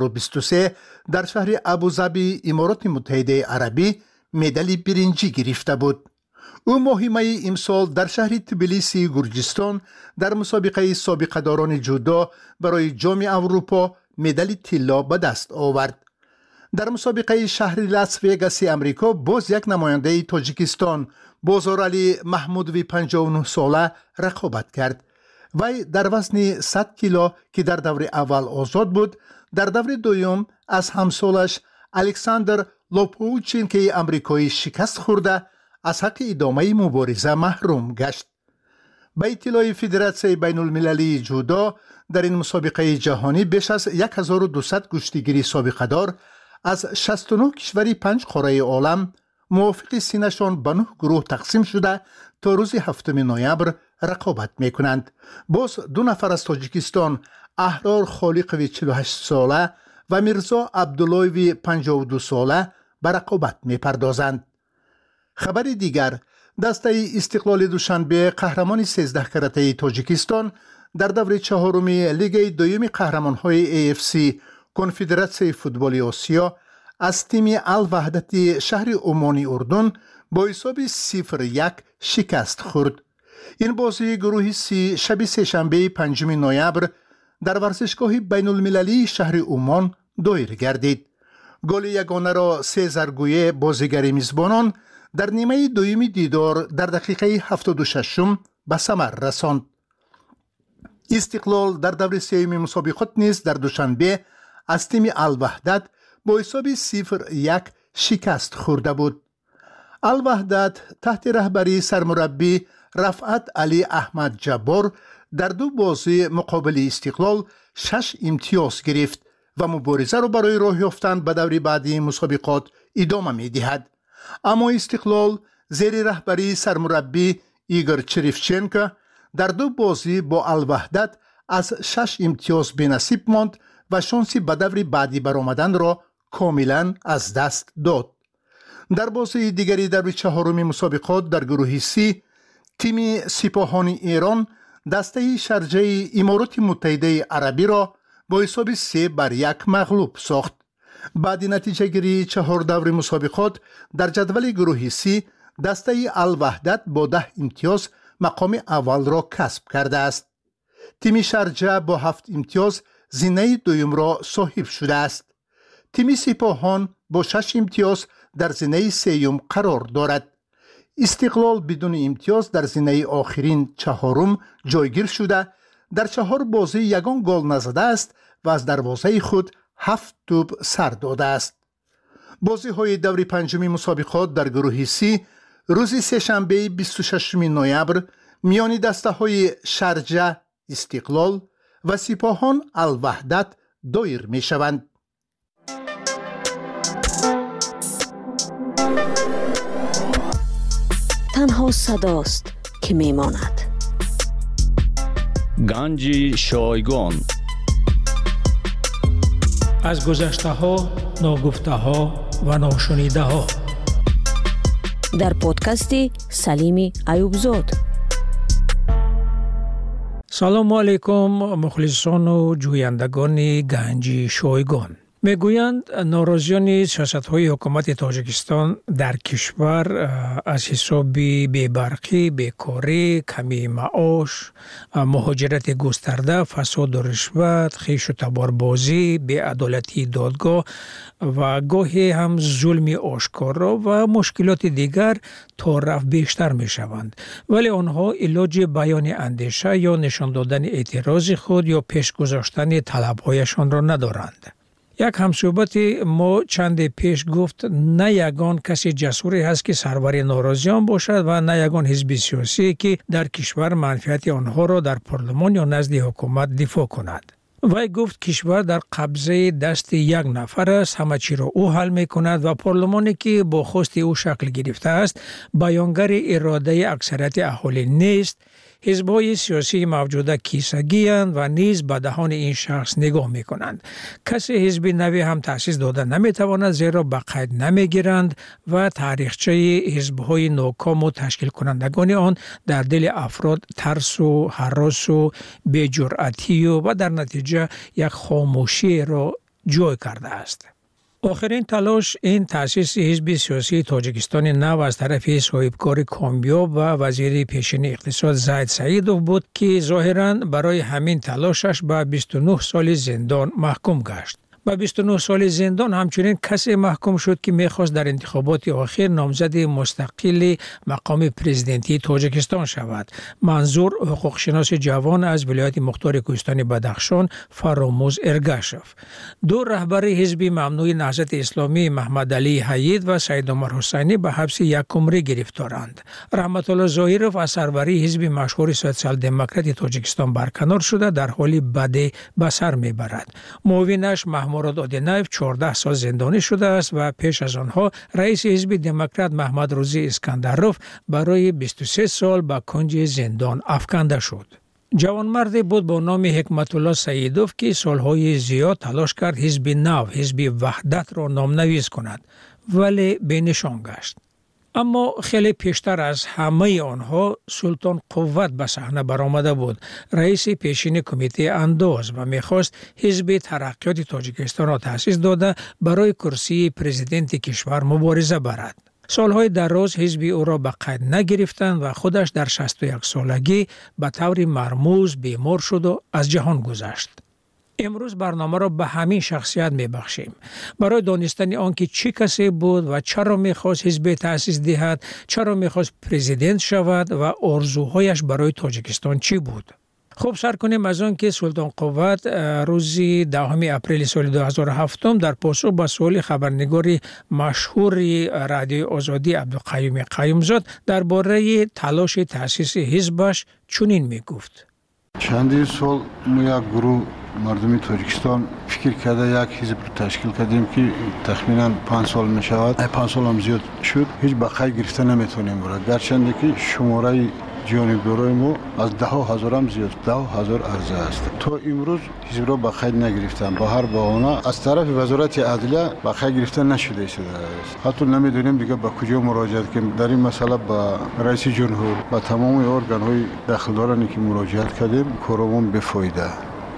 2023 در شهر ابوظبی امارات متحده عربی مدال برنجی گرفته بود. او ماه می امسال در شهر تبلیسی گرجستان در مسابقه سابقه‌داران جودو برای جام اروپا مدال طلا به دست آورد. در مسابقه شهر لاس وگاس امریکا باز یک نماینده تاجیکستان بازارعلی محمودوی 59 ساله رقابت کرد. وی در وزن 100 کیلو که در دور اول آزاد بود، در دور دوم از همسالش الکساندر لوپوچین که امریکایی شکست خورده از حق ادامه مبارزه محروم گشت. به اطلاع فدراسیون بین المللی جودو در این مسابقه جهانی بیش از 1200 کشتیگیر سابقه دار از 69 کشوری 5 قاره عالم موافق سینشان به 9 گروه تقسیم شده تا روز 7 نوامبر رقابت میکنند. باز 2 نفر از تاجیکستان، احرار خالقوی 48 ساله و میرزا عبداللهوی 52 ساله به رقابت میپردازند. خبر دیگر، دسته استقلال دوشنبه قهرمان 13 کرته تاجیکستان در دور چهارم لیگ دوم قهرمان‌های AFC کنفدراسیون فوتبال آسیا از تیم الوحدت شهر عمان اردن با حساب 0-1 شکست خورد. این بازی گروه سی شب سه‌شنبه 5 نوامبر در ورزشگاه بین المللی شهر عمان دایر گردید. گل یگانه را سزار گویه بازیگر میزبانان در نیمه دوم دیدار در دقیقه 76 به ثمر رساند. استقلال در دور سوم مسابقات نیز در دوشنبه از تیم الوحدت با حساب 0-1 شکست خورده بود. الوحدت تحت رهبری سرمربی رفعت علی احمد جبار در 2 بازی مقابل استقلال 6 امتیاز گرفت و مبارزه را برای راه یافتن به دور بعدی مسابقات ادامه می دهد. اما استقلال زیر رهبری سرمربی ایگور چریفچنکو در 2 بازی با الوحدت از 6 امتیاز بی‌نصیب ماند و شانسی به دور بعدی برآمدن را کاملا از دست داد. در بازی دیگری در چهارم مسابقات در گروه سی، تیم سپاهان ایران دسته شرجه امارات متحده عربی را با حساب 3-1 مغلوب ساخت. بعد نتیجه گیری 4 دور مسابقات در جدول گروه سی، دسته الوحدت با 10 امتیاز مقام اول را کسب کرده است. تیم شارجه با 7 امتیاز زینه دوم را صاحب شده است. تیم سپاهان با 6 امتیاز در زینه سوم قرار دارد. استقلال بدون امتیاز در زینه آخرین چهارم جایگیر شده، در 4 بازی یگان گل نزده است و از دروازه خود 7 توپ سر داده است. بازی های دور پنجمی مسابقات در گروه سی روز سه‌شنبه 26 نوامبر میان دسته های شارجه استقلال و سپاهان الوحدت دایر می شوند. تنها صداست که می ماند. گنج شایگان. از گذشته ها، ناگفته ها و ناشنیده ها. در پادکستی سلیمی ایوبزاد. سلام علیکم مخلصان و جویندگان گنج شایگان. میگویند ناراضیان سیاست‌های حکومت تاجیکستان در کشور از حساب بی‌برقی، بیکاری، کمی معاش، مهاجرت گسترده، فساد و رشوت، خویش و تباربازی، بی‌عدالتی دادگاه و گاهی هم ظلم آشکارا و مشکلات دیگر تا رفت بیشتر می شوند. ولی آنها علاج بیان اندیشه یا نشان دادن اعتراض خود یا پیش گذاشتن طلب‌هایشان را ندارند. یک همصحبت ما چند پیش گفت نه یگان کسی جسوری هست که سرور ناراضیان باشد و نه یگان حزب سیاسی که در کشور منفعت آنها را در پارلمان یا نزد حکومت دفاع کند. وی گفت کشور در قبضه دست یک نفر است، همه چی را او حل می کند و پارلمانی که با خواست او شکل گرفته است بیانگر اراده اکثریت اهالی نیست. حزب‌های سیاسی موجوده کیسگی‌اند و نیز به دهان این شخص نگاه می‌کنند. کسی حزب نوی هم تأسیس داده نمی‌تواند زیرا به قید نمی‌گیرند و تاریخچه حزب‌های ناکام و تشکیل کنندگان آن در دل افراد ترس و هراس و بی‌جرأتی و در نتیجه یک خاموشی را جای کرده است. آخرین تلاش این تأسیس حزب سیاسی تاجیکستان نو از طرف صاحبکار کامیاب و وزیر پیشین اقتصاد زید سعیدوف بود که ظاهراً برای همین تلاشش به 29 سال زندان محکوم گشت. با 29 سال زندان همچنین کسی محکوم شد که میخواست در انتخابات آخر نامزد مستقل مقام پرزیدنتی تاجیکستان شود. منظور حقوقشناس جوان از ولایت مختار کوهستان بدخشان فراموز ارگاشف. دو رهبر حزب ممنوع نهضت اسلامی محمد علی حید و سید عمر حسینی به حبس یک عمره گرفتارند. رحمت الله ظاهرов از سروری حزب مشهور سوسیال دموکرات تاجیکستان برکنار شده در حالی بد به سر میبرد. معاونش مراد آدینایف 14 سال زندانی شده است و پیش از آنها رئیس حزب دموکرات محمد روزی اسکندروف برای 23 سال به کنج زندان افکنده شد. جوانمردی بود با نام حکمت الله سعیدوف که سالهای زیاد تلاش کرد حزب نو، حزب وحدت را نامنویس کند ولی بینشان گشت. اما خیلی پیشتر از همه آنها سلطان قوت به صحنه برآمده بود، رئیس پیشین کمیته انداز و میخواست حزب ترقیات تاجیکستان را تأسیس داده برای کرسی پرزیدنت کشور مبارزه برد. سالهای دراز حزب او را به قید نگرفتند و خودش در 61 سالگی به طور مرموز بیمار شد و از جهان گذشت. امروز برنامه را به همین شخصیت میبخشیم برای دانستن آنکه چه کسی بود و چرا میخواست حزب تأسیس دهد، چرا میخواست پرزیدنت شود و آرزوهایش برای تاجیکستان چی بود. خب سر کنیم از آن که سلطان قوت روز 10 اپریل سال 2007 در پاسخ به سوال خبرنگار مشهور رادیو آزادی عبدالقیوم قیومزاد درباره تلاش تأسیس حزبش چنین میگفت: چندین سال ما یک گروه مردمی تاجیکستان فکر کرده یک حزب رو تشکیل کردیم که تخمینا 5 سال می شود. 5 سال هم زیاد شد، هیچ بقای گرفته نمیتونیم برد، گرچند که شماره جانبدارای ما از 10,000 هم زیاد، 10,000 عرضه است. تا امروز حزب را بقای نگرفتن، با هر بهانه از طرف وزارت عدلیه بقای گرفته نشده است. حتی نمیدونیم دیگه به کجا مراجعت کنیم در این مسئله. با رئیس جمهور و تمام ارگان های داخلدارانی که مراجعت کردیم کارمون بفایده.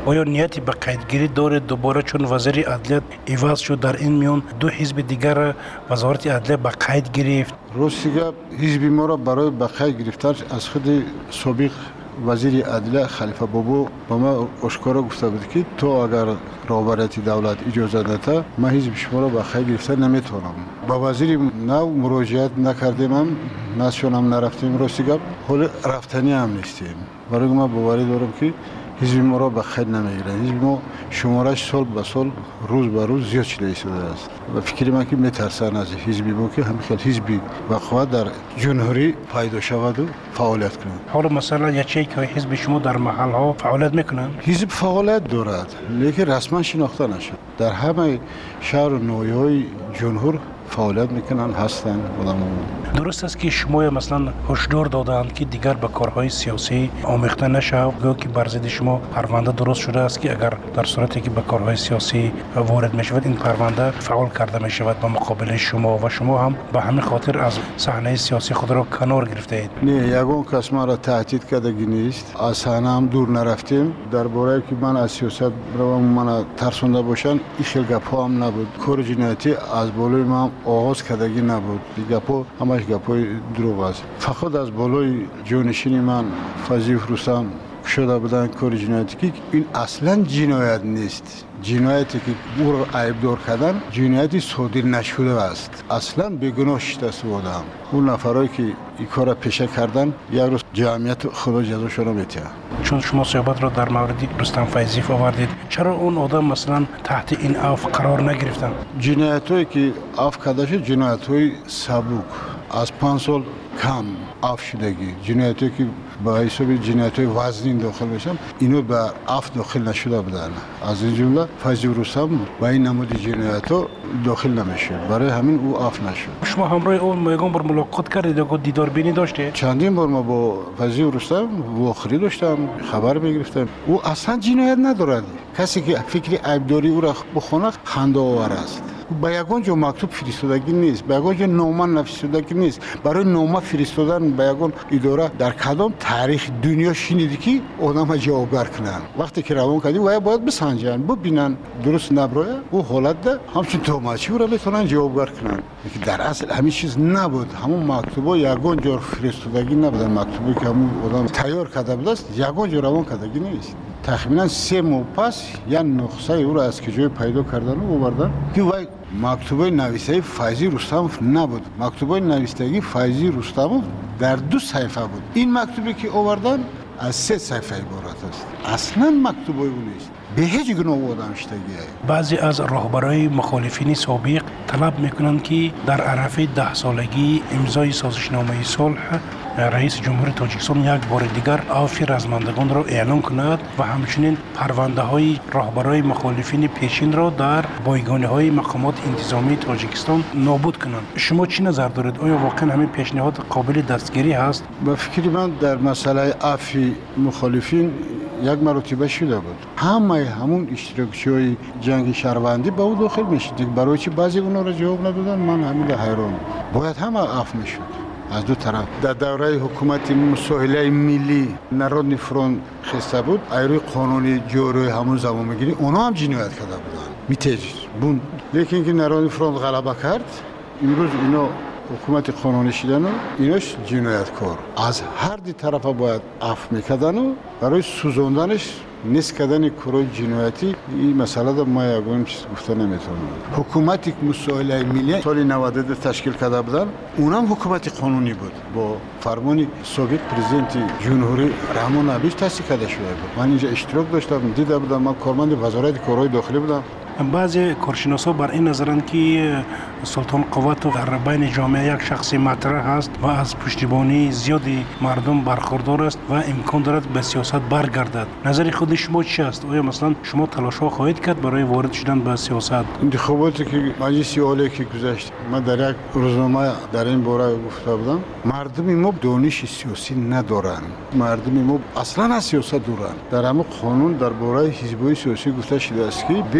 آیا نیتی به قیدگیری دارید دوباره چون وزیر عدلیه عوض شد در این میان دو حزب دیگر وزارت عدلیه به قید گرفت؟ راستیگه حزب ما را برای به قید گرفتن از خود سابق وزیر عدلیه خلیفه بابو با ما اشکارا گفته بود که تو اگر رهبریت دولت اجازه نده ما حزب شما را به قید گرفتن نمیتونم. با وزیر نو مراجعت نکردیم، هم نشونم نرفتیم. راستیگه حال رفتنی هم نیستیم. برای ما باوری دارم که حزب ما را به قید نمیگیرند. حزب ما شمارش سال به سال روز به روز زیاد شده شده است و فکر من که میترسن از حزبی با که همین حزبی وقوع در جمهوری پیدا شود و فعالیت کنند. حالا مثلا یکی که حزب شما در محل ها فعالیت میکنند؟ حزب فعالیت دارد لیکن رسما شناخته نشد. در همه شهر و ناحیه‌های جمهور فعالیت میکنن هستن آدم‌ها. درست است که شما مثلا هشدار دادند که دیگر به کارهای سیاسی آمیخته نشه، گویا که بر ضد شما پرونده درست شده است که اگر در صورتی که به کارهای سیاسی وارد میشود این پرونده فعال کرده میشود به مقابل شما و شما هم به همین خاطر از صحنه سیاسی خود را کنار گرفته اید. نه، یگان کس ما را تهدید کردگی نیست. از صحنه هم دور نرفتیم. درباره که من از سیاست رو من ترسونده باشن این خیلی گپا هم نبود. کار جنایتی از بالای ما آغاز کردگی نبود. گپا همش گپای دروغ است. فقط از بالای جانشین من فضیل رستم شده بودن کار جنایتی که این اصلا جنایت نیست. جنایتی که او را عیبدار کردن جنایتی صادر نشده است. اصلا بیگناه شده بودم. اون نفرایی که این کار را پیشه کردن یک روز جمعیت خدا جزاشون را میده. چون شما صحبت را در مورد رستم فیضی آوردید، چرا اون آدم مثلا تحت این عفو قرار نگرفتن؟ جنایتایی که عفو کرده شد جنایت‌های سبک از 5 سال کم عفو شدگی، جنایتایی که با حساب جنایت‌های وزنی داخل بشن اینو به عفو داخل نشده بودن. از این جمله فیضی رستم با این نمود جنایت‌ها داخل نمیشه، برای همین او عفو نشد. شما همراه اون یگان بار ملاقات کردید و دیدار بینی داشته؟ چندین بار ما با فیضی رستم واخری داشتم، خبر میگرفتم. او اصلا جنایت ندارد. کسی که فکر عیبداری او را بخونه خنده آور است. با یگان جو مکتوب فرستادگی نیست، با یگان جو نامه نوشتگی نیست. برای نامه فرستادن با یگان اداره در کدام تاریخ دنیا شنیدی که آدم جوابگر کنن؟ وقتی که روان کردی باید بسنجن، ببینن درست نبره او حالت ده همچون توماچی او را بتونن جوابگر کنن. که در اصل همین چیز نبود. همون مکتوبا یگان جو فرستادگی نبودن. مکتوبی که همون آدم تیار کرده بود است یگان جو روان کردگی نیست. تقریبا 3 ماه پس یا نسخه او را از کجای پیدا کردن و آوردن که وای مکتوبه نویسه فیضی رستموف نبود. مکتوبه نویسندگی فیضی رستموف در 2 صفحه بود. این مکتوبی که آوردن از 3 صفحه عبارت است. اصلا مکتوبه او نیست. به هیچ گونه آدم شدگی. بعضی از رهبرای مخالفین سابق طلب میکنند که در عرفه 10 سالگی امضای سازشنامه صلح رئیس جمهور تاجیکستان یک بار دیگر عفو رزمندگان را اعلام کند و همچنین پرونده های رهبرای مخالفین پیشین را در بایگانی های مقامات انتظامی تاجیکستان نابود کنند. شما چی نظر دارید؟ آیا واقعا همین پیشنهاد قابل دستگیری هست؟ به فکر من در مسئله عفو مخالفین یک مرتبه شده بود. همون اشتراکچی‌های جنگ شهروندی به او داخل میشد. برای چی بعضی اونا را جواب ندادن؟ من همین حیران. باید همه عفو میشد. از دو طرف در دوره حکومت مساهله ملی نارودنی فرونت خسته بود. ایروی قانونی جوری همون زمان میگیری اونا هم جنایت کرده بودن. میتیج بون لیکن که نارودنی فرونت غلبه کرد امروز اینا حکومت قانونی شدن و ایناش جنایتکار. از هر دی طرف باید عفو میکردن و برای سوزوندنش نیست کردن کارهای جنایتی این مسئله در ما یگان چیز گفته نمیتونم. حکومتی که مساهله ملی سال 92 تشکیل کرده بودن اونم حکومت قانونی بود با فرمان سابق پرزیدنت جمهوری رحمان ابیش تأسیس کرده شده بود. من اینجا اشتراک داشتم، دیده بودم. من کارمند وزارت کارهای داخلی بودم. بعضی کارشناسا بر این نظرند که سلطان قوت در بین جامعه یک شخصی مطرح است و از پشتیبانی زیادی مردم برخوردار است و امکان دارد به سیاست برگردد. نظر خود شما چی است؟ آیا مثلا شما تلاش‌ها خواهید کرد برای وارد شدن به سیاست؟ انتخاباتی که مجلس عالی که گذشت من در یک روزنامه در این باره گفته بودم مردم ما دانش سیاسی ندارند. مردم ما اصلا از سیاست دورند. در همه قانون درباره حزب‌های سیاسی گفته شده است که به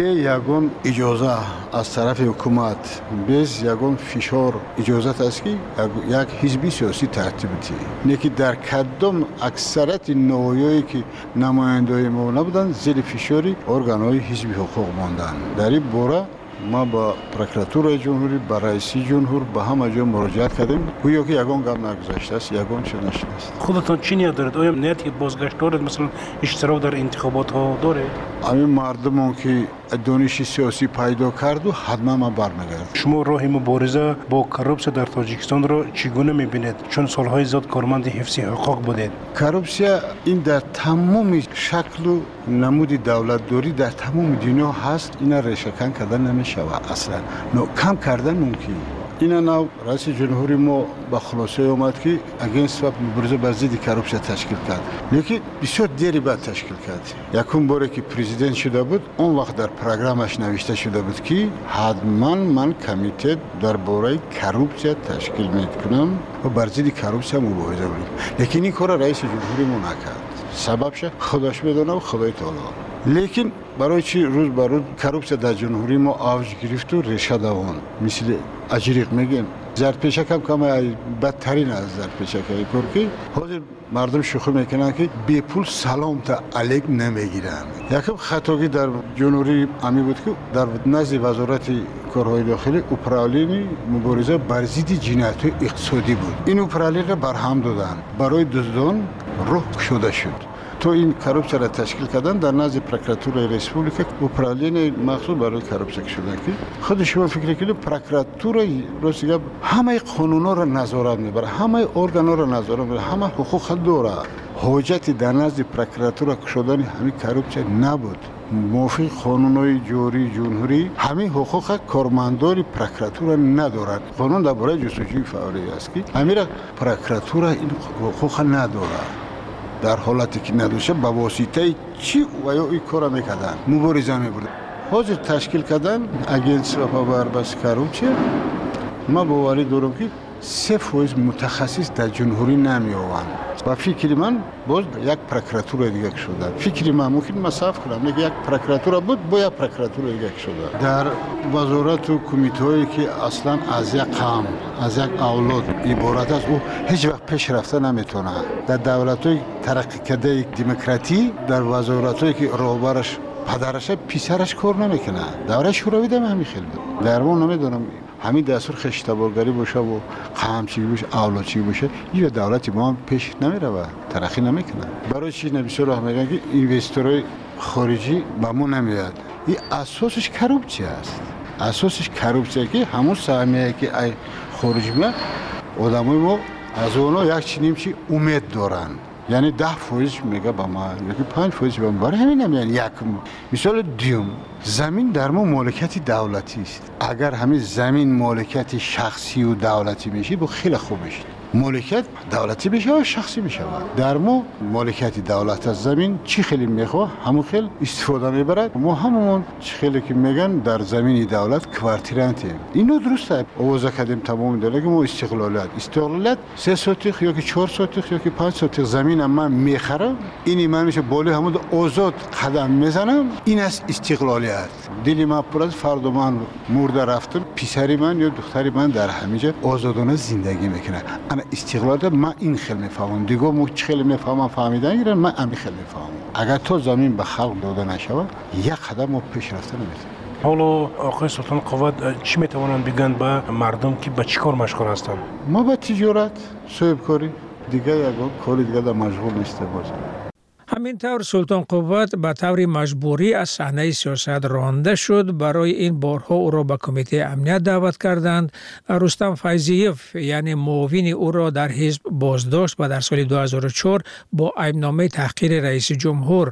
یگان اجازه از طرف حکومت bez یگان فشار اجازت است که یک حزبی سیاسی ترتیب دهی. نه که در کدام اکثریت نوعی که نمایندگان ما نبودند زیر فشاری ارگانهای حزبی حقوق ماندند. در این باره ما با پروکراتور جمهوری با رئیس جمهور با همه جا مراجعت کردیم. گویا که یگان گام نگذاشته است، یگان چه نشده است. خودتان چی نیت دارید؟ آیا نیتی بازگشت دارید؟ مثلا اشتراک در انتخابات ها دارید؟ همین مردمان که دانش سیاسی پیدا کرد و حتما ما برمیگردیم. شما راه مبارزه با کروپسیا در تاجیکستان را چگونه میبینید؟ چون سالهای زیاد کارمند حفظ حقوق بودید. کروپسیا این در تمام شکل و نمود دولتداری در تمام دنیا هست. اینا ریشه‌کن کردن نمیشود اصلا. نو کم کردن ممکن. اینا نو رئیس جمهوری ما با خلاصه اومد که اگینست و مبارزه بر ضد کروپسیا تشکیل کرد. لیکن بسیار دیری بعد تشکیل کرد. یکم باره که پرزیدنت شده بود اون وقت در پروگرامش نوشته شده بود که حتما من کمیته درباره کروپسیا تشکیل میکنم و بر ضد کروپسیا مبارزه کنم. لیکن این کار رئیس جمهوری ما نکرد. سببش خودش میدونه و خدای تعالی. لیکن برای چی روز بر روز کروپسیا در جمهوری ما آوج گرفت و ریشه دوان مثل اجریق میگیم زرپیشک هم کم بدترین از زرپیشک های کرکی. حاضر مردم شوخی میکنن که بی پول سلام تا علیک نمیگیرن. یکم خطاگی در جمهوری امی بود که در نزد وزارت کارهای داخلی اپرالین مبارزه بر ضد جنایت اقتصادی بود. این اپرالین را برهم دادن برای دزدان روح شده شد. تو این کروپسیا را تشکیل کردن در نزد پروکراتور ریسپوبلیکا اپرالین مخصوص برای کروپسیا شدن که خود شما فکر کنید پروکراتور روسیه همه قانونا را نظارت میبره، همه ارگانا را نظارت میبره، همه حقوق داره. حاجت در نزد پروکراتور شدن همین کروپسیا نبود. موافق قانونهای جاری جمهوری همین حقوق کارمندان پروکراتور ندارد. قانون درباره جستجوی فوری است که همین پروکراتور این حقوق نداره. در حالتی که ندوشه با واسطه چی و یا این کار میکردن مبارزه میبردن. حاضر تشکیل کردن اگینست و پابربست کروپسیا. ما باوری دارم که 3% متخصص در جمهوری نمیآوند و فکر من باز یک پروکراتور دیگه شده. فکر من ممکن مصرف کنم یک پروکراتور بود با یک پروکراتور دیگه شده. در وزارت و کمیته‌ای که اصلا از یک قوم از یک اولاد عبارت است او هیچ وقت پیش رفته نمیتونه. در دولت‌های ترقی کرده دموکراتی در وزارت‌هایی که راهبرش پدرش پسرش کار نمیکنه. دوره شوروی هم همین خیلی بود. در ما نمیدونم همین دستور خشتبارگری باشه و قمچی باشه اولادچی باشه این دولتی ما پیش نمیره و ترقی نمیکنه. برای چی نمیشه راه میگن که اینوستورهای خارجی به ما نمیاد. این اساسش کروپسیا است. اساسش کروپسیا که همون سهمیه که ای خارجی میاد آدمای ما از اونها یک چنین چی امید دارن. یعنی 10% میگه با ما یکی 5% با ما. برای همین نمیان یک مثال دیوم زمین در ما مالکیت دولتی است. اگر همین زمین مالکیت شخصی و دولتی میشه با خیلی خوب میشه. مالکیت دولتی بشه و شخصی بشه. در ما مالکیت دولت از زمین چی خیلی میخواه همون خیلی استفاده میبرد. ما همون چی خیلی که میگن در زمین دولت کوارتیرانته. اینو درسته. آوازه کردیم تمام داره که ما استقلالت 3 سوتیخ یا که 4 سوتیخ یا که 5 سوتیخ زمین من میخرم. اینی من میشه بالا همون آزاد قدم میزنم. این است استقلالیت. دلی من پر از فرد من مرده رفتم. پسری من یا دختری من در همینجا آزادانه زندگی میکنه. انا استقلال من این خیلی میفهمم. دیگه مو خیلی میفهمم فهمیدن گیرن من همین خیلی میفهمم. اگر تو زمین به خلق داده نشود یک قدم ما پیش رفته نمیتونیم. حالا آقای سلطان قوت چی میتوانند بگن به مردم که به چی کار مشغول هستند؟ ما به تجارت، صاحبکاری، دیگه یک کار دیگه در مشغول نیستیم. همینطور سلطان قوت به طور مجبوری از صحنه سیاست رانده شد. برای این بارها او را به کمیته امنیت دعوت کردند. رستم فیضیف یعنی معاون او را در حزب بازداشت و در سال 2004 با ایبنامه تحقیر رئیس جمهور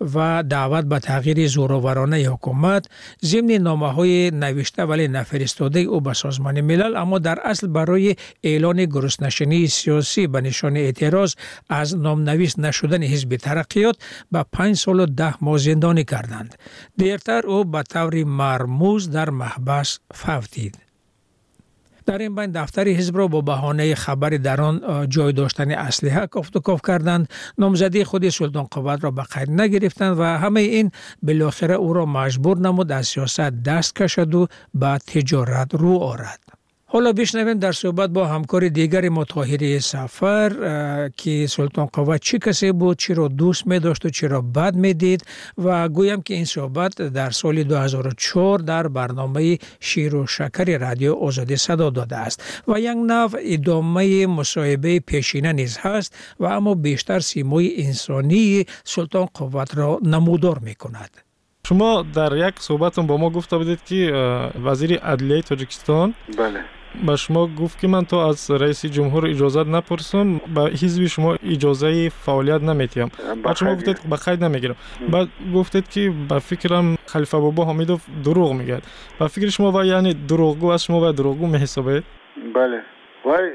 و دعوت به تغییر زورآورانه حکومت ضمن نامه‌های نوشته ولی نفرستاده او به سازمان ملل، اما در اصل برای اعلان گرسنه‌شینی سیاسی به نشانه اعتراض از نامنویس نشدن حزب ترقیات به 5 سال و 10 ماه زندانی کردند. دیرتر او به طور مرموز در محبس فوتید. در این بین دفتر حزب را با بهانه خبر در آن جای داشتن اسلحه کافت و کاف کردند. نامزدی خود سلطان قوت را به قید نگرفتند و همه این بالاخره او را مجبور نمود از سیاست دست کشد و به تجارت رو آورد. حالا بشنویم در صحبت با همکار دیگر ما طاهری سفر که سلطان قوت چه کسی بود، چرا دوست می داشت و چرا بد می دید و گویم که این صحبت در سال 2004 در برنامه شیر و شکر رادیو آزادی صدا داده است و یک نوع ادامه مصاحبه پیشینه نیز هست و اما بیشتر سیمای انسانی سلطان قوت را نمودار می کند. شما در یک صحبتون با ما گفته بودید که وزیر عدلیه تاجیکستان با شما گفت که من تو از رئیس جمهور اجازه نپرسم، با حزب شما اجازه فعالیت نمیتیم. بعد شما گفتید به قید نمیگیرم. بعد گفتید که با فکرم خلیفه بابا حمیدوف دروغ میگه. با فکر شما و یعنی دروغگو از شما و دروغگو میحسابید؟ بله. وای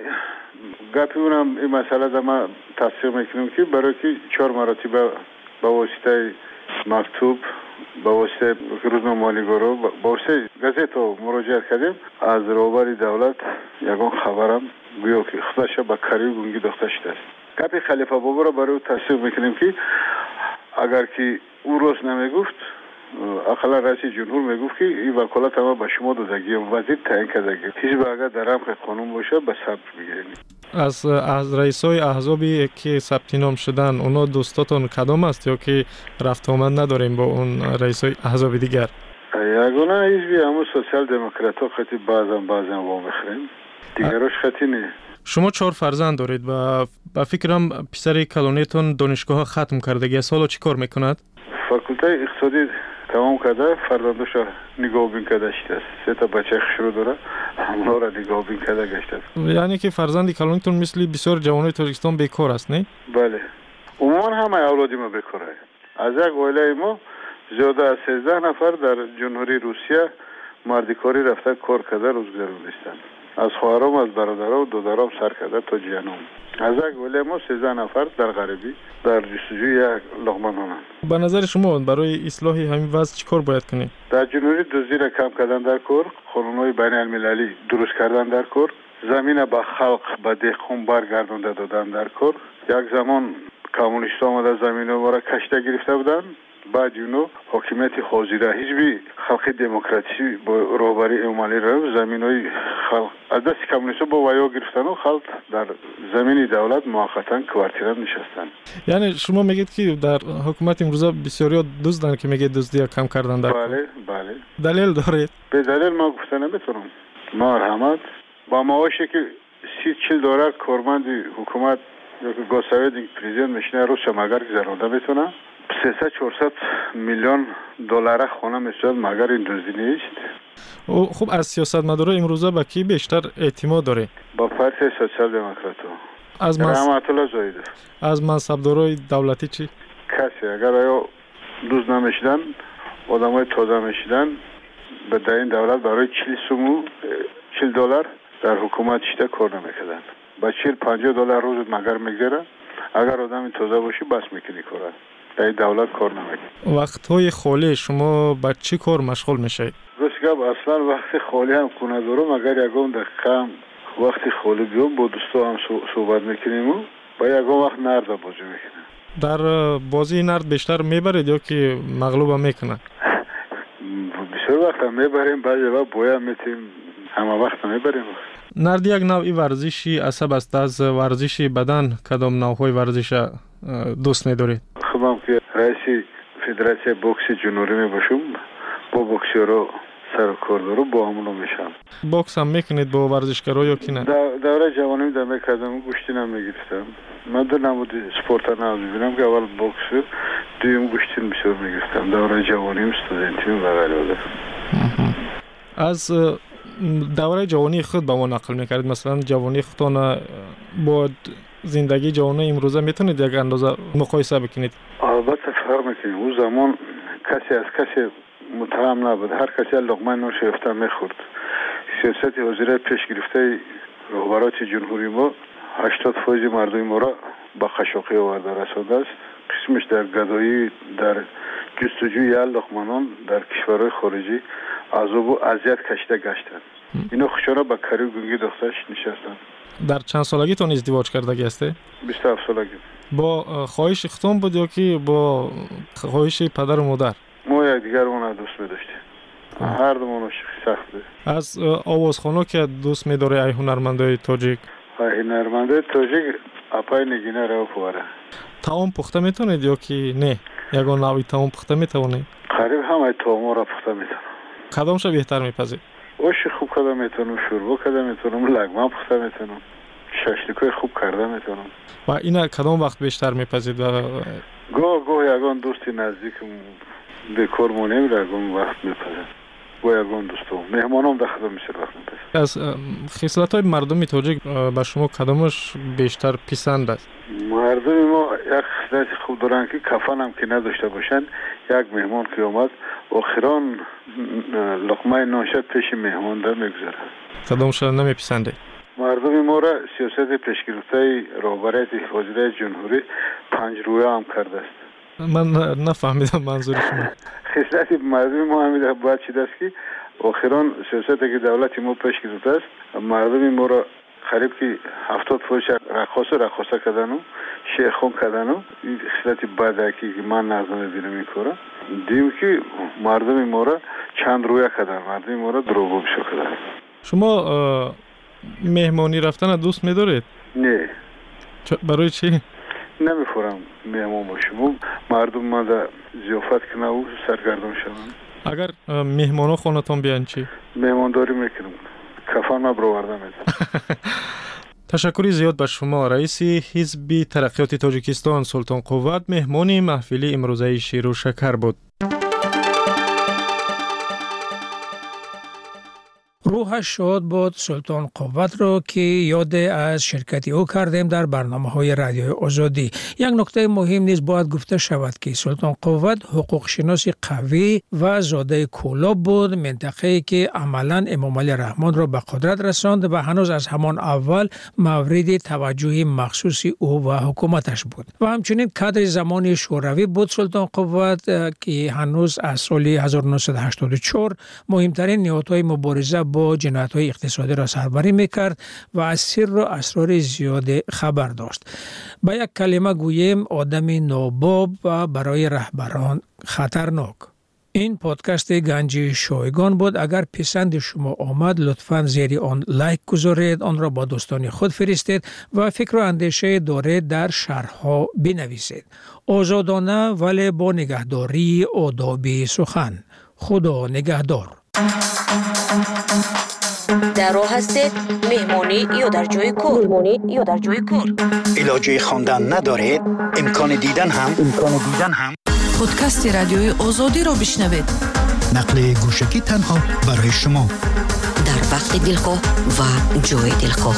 گپی اونم این مسئله در ما تصدیق میکنم که برای که 4 مراتب با واسطه مکتوب با واسطه روزنامه‌نگارا با واسطه گازت مراجعه کردیم از روبر دولت یگان خبرم گویا که خودش به کاری گونگی داخته شده است. گپ خلیفه بابا را برای تصدیق میکنیم که اگر که او راست نمیگفت اقلا رئیس جمهور میگفت که این وکالت ما به شما دادگی وزیر تعیین کردگی حزب اگر در رمق قانون باشه به ثبت میگیریم. از رئیسای احزابی که ثبت نام شدن اونا دوستاتون کدام است یا که رفت آمد نداریم با اون رئیسای احزاب دیگر؟ یگانه حزبی همون سوسیال دموکرات‌ها خیلی بعضا وام میخریم دیگرش خیلی نه. شما 4 فرزند دارید و با فکرم پسر کلونیتون دانشگاه ختم کردگی است. حالا چی کار میکند؟ فاکولته اقتصادی تمام کرده، فرزندش نگاه بین کرده است. 3 تا بچه شروع داره، همه را نگاه بین کرده گشته است. یعنی که فرزندی کلونیتون مثل بسیار جوانای تاجیکستان بیکار است، نه؟ بله. عموما همه اولادی ما بیکاره. از یک عائله ما زیاده از 13 نفر در جمهوری روسیه مردی کاری رفته کار کرده روزگار گذاشتند. از خواهرام، از برادرام و دادرام سر کرده تا جیانم. از یک عائله ما 13 نفر در غریبی در جستجوی یک لقمه نان. به نظر شما برای اصلاح همین وضع چیکار باید کنیم؟ در جمهوری دزدی را کم کردن در کار، قانون‌های بین المللی درست کردن در کار، زمین به خلق به دهقان برگردانده دادن در کار. یک زمان کمونیست آمده زمین ما را کشته گرفته بودند. بعد اونو حاکمیت حاضره حزب خلق دموکراسی با رهبری امالی را زمینای خلق از دست کمونیست با ویا گرفتن و خلق در زمین دولت موقتا کوارتیره نشستن. یعنی شما میگید که در حکومت امروزه بسیاری دزدن که میگه دزدی کم کردن در بله بله. دلیل دارید؟ به دلیل ما گفتن نمیتونم. مرحمت با معاشی که 30-40 دلار کارمند حکومت یا که گوساوید پرزیدنت میشنه روز مگر گذرانده میتونه 300-400 میلیون دلار خانه میشد مگر این دزدی نیست. خب از سیاستمدارا امروزه به کی بیشتر اعتماد داره؟ با پارتی سوسیال دموکرات‌ها. از رحمت الله زاهدی. از منصبدارای دولتی چی؟ کسی اگر آیا دوز نمیشدن آدمای تازه میشدن به در این دولت برای 40 دلار در حکومت شده کار نمیکردن. با 40-50 دلار روز مگر میگذره اگر آدم تازه باشی بس میکنی کاره. در دولت کار نمیکنه. وقت‌های خالی شما با چی کار مشغول میشید؟ راست گپ اصلا وقت خالی هم خونه دارم اگر یکم دقیقه وقت خالی بیام با دوستا هم صحبت میکنیم و با یکم وقت نرد بازی میکنیم. در بازی نرد بیشتر میبرید یا که مغلوب هم میکنن؟ بسیار وقت هم میبریم بعضی وقت باید میتیم همه وقت هم میبریم. نرد یک نوعی ورزشی عصب است. از ورزش بدن کدام نوعهای ورزش دوست ندارید؟ خودم که رئیس فدراسیون بوکس جنوبی می باشم با بوکسورا سر کار دارم با همون میشم. بوکس هم میکنید با ورزشکارا یا کی نه؟ دوره جوانی در میکردم گوشتی نمیگرفتم. من در نمود سپورت ناز ببینم که اول بوکس دویم گوشتی بسیار میگرفتم. دوره جوانیم استودنتیم و غیره. از دوره جوانی خود با ما نقل میکردید، مثلا جوانی خودتان با زندگی جوانی امروزه میتونید یک اندازه مقایسه بکنید؟ البته فرق میکنه. اون زمان کسی از کسی متهم نبود، هر کسی لقمه نون شیفته میخورد. سیاست وزیر پیش گرفته رهبران جمهوری ما 80% مردم ما را به خشاقی آورده رسانده است. قسمش در گدایی، در جستجوی لقمه نان در کشورهای خارجی عذاب و اذیت کشیده گشتند. اینا خوشحالا با کاری گونگی دخترش نشستن. در چند سالگیتون ازدواج کردگی هستی؟ 27 سالگی. با خواهش اختون بود یا که با خواهش پدر و مادر؟ ما یکدیگرمون دوست می‌داشتیم. هر دومون عاشق سخت بود. از آوازخوان‌ها که دوست می‌داری ای هنرمندای تاجیک؟ ای هنرمندای تاجیک اپای نگینه رو پواره. تاون پخته میتونید یا که نه؟ یگان نوعی تاون پخته میتونید؟ قریب همه تاوما را پخته میتونم. کدامش بهتر میپذید؟ آش خوب کرده میتونم، شوربا کرده میتونم، لگمه پخته میتونم، ششلیکای خوب کرده میتونم. و اینا کدام وقت بیشتر میپذید؟ گاه یگان دوستی نزدیکم دکور مونیم یگان وقت میپذید. با یگان دوستم مهمانم در خدمت میشه وقت میپذید. از خصلت‌های مردم تاجیک به شما کدامش بیشتر پسند است؟ مردم ما یک خصلت خوب دارن که کفن هم که نداشته باشن. یک مهمان که اومد آخران لقمه نانشد پیش مهمان در میگذاره. کدامش نمیپسنده؟ مردم ما را سیاست پیشگرفته رهبریت وزیر جمهوری 5 رویه هم کرده است. من نفهمیدم منظور شما. خصلت مردم ما همیشه باید چیده است که آخران سیاست که دولت ما پیش گرفته است مردم ما را قریب که 70% رقاصه کردن و شیخون کردن و این خصلت بده که من نظر دیدم این کارا دیم که مردم ما را چند رویه کردن، مردم ما را دروغگو کردن. شما مهمانی رفتن دوست می‌دارید؟ نه. برای چی؟ نمی‌فورم مهمان باشم. مردم ما در ضیافت کنه و سرگردان شوند. اگر مهمانا خونتون بیان چی؟ مهمانداری میکنم. کفن ما برآورده میدم. تشکری زیاد به شما. رئیس حزب ترقیات تاجیکستان سلطان قوت مهمان محفل امروزه شیر و شکر بود. روحش شاد بود سلطان قوت را که یاد از شرکت او کردیم در برنامه‌های رادیوی آزادی. یک نکته مهم نیز باید گفته شود که سلطان قوت حقوق شناس قوی و زاده کولاب بود، منطقه‌ای که عملاً امام علی رحمان را به قدرت رساند و هنوز از همان اول مورد توجه مخصوص او و حکومتش بود. و همچنین کادر زمان شوروی بود سلطان قوت که هنوز از سال 1984 مهمترین نهادهای مبارزه با جنایت‌های اقتصادی را سربری می‌کرد و از سر و اسرار زیاد خبر داشت. با یک کلمه گوییم آدم ناباب و برای رهبران خطرناک. این پادکست گنج شایگان بود. اگر پسند شما آمد لطفاً زیر آن لایک گذارید، آن را با دوستان خود فرستید و فکر و اندیشه دارید در شرح‌ها بنویسید. آزادانه ولی با نگهداری آداب سخن. خدا نگهدار. در راه هستید مهمانی یا در جای کار علاجه خواندن ندارید امکان دیدن هم پادکست رادیوی آزادی را بشنوید. نقل گوشکی تنها برای شما در وقت دلخواه و جای دلخواه.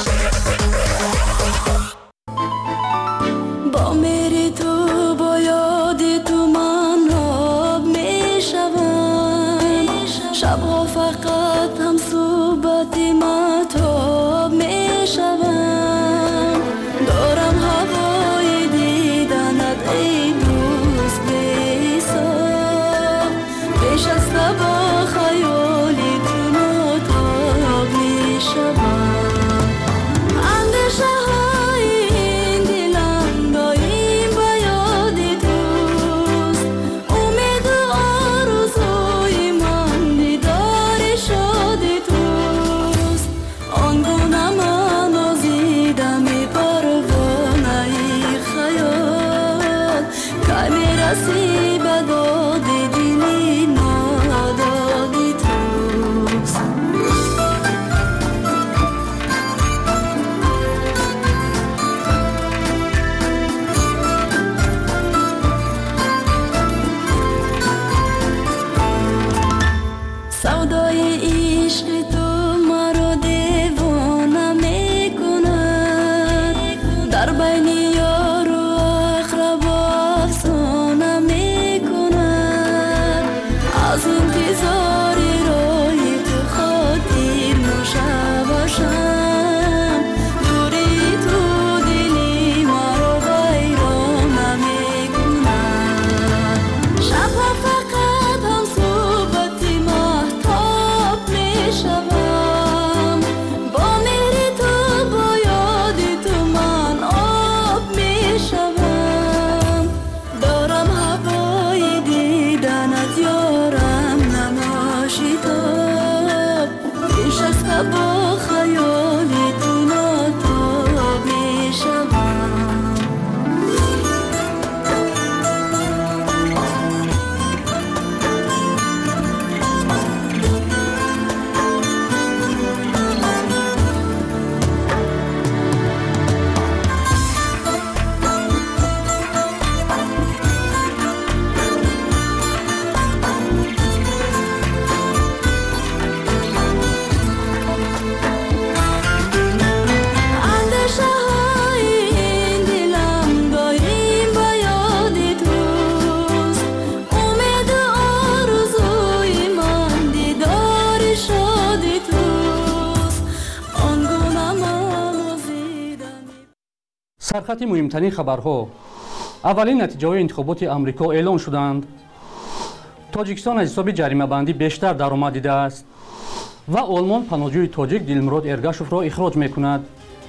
با میری تو با یادی تو من راب میشوم، شبها فقط هم صحبتی مطاب میشوم. دارم هوای دیدنت ای دوست بی‌حساب، پیش از با خیالی تو مطاب میشوم. اندیشه های این دلم دایم با یاد توست، امید و آرزوی من دیدار شاد توست. آنگونه من آزیدم پروانه خیال، که میرسی به داد دلی نادادی توست. سودای عشق تو مرا دیوانه میکند، در بین یار و اقربا افسانه میکند. از انتظار روی تو خاطر نوشه باشم، دوری تو دلی مرا ویرانه میکند. شبها فقط هم صحبتی مهتاب میشود، سرخط مهمترین خبرها. اولین نتیجه‌های انتخابات آمریکا اعلام شدند. تاجیکستان از حساب جریمه بندی بیشتر درآمد دیده است و آلمان پناهجوی تاجیک دلمراد ارگاشوف را اخراج می‌کند.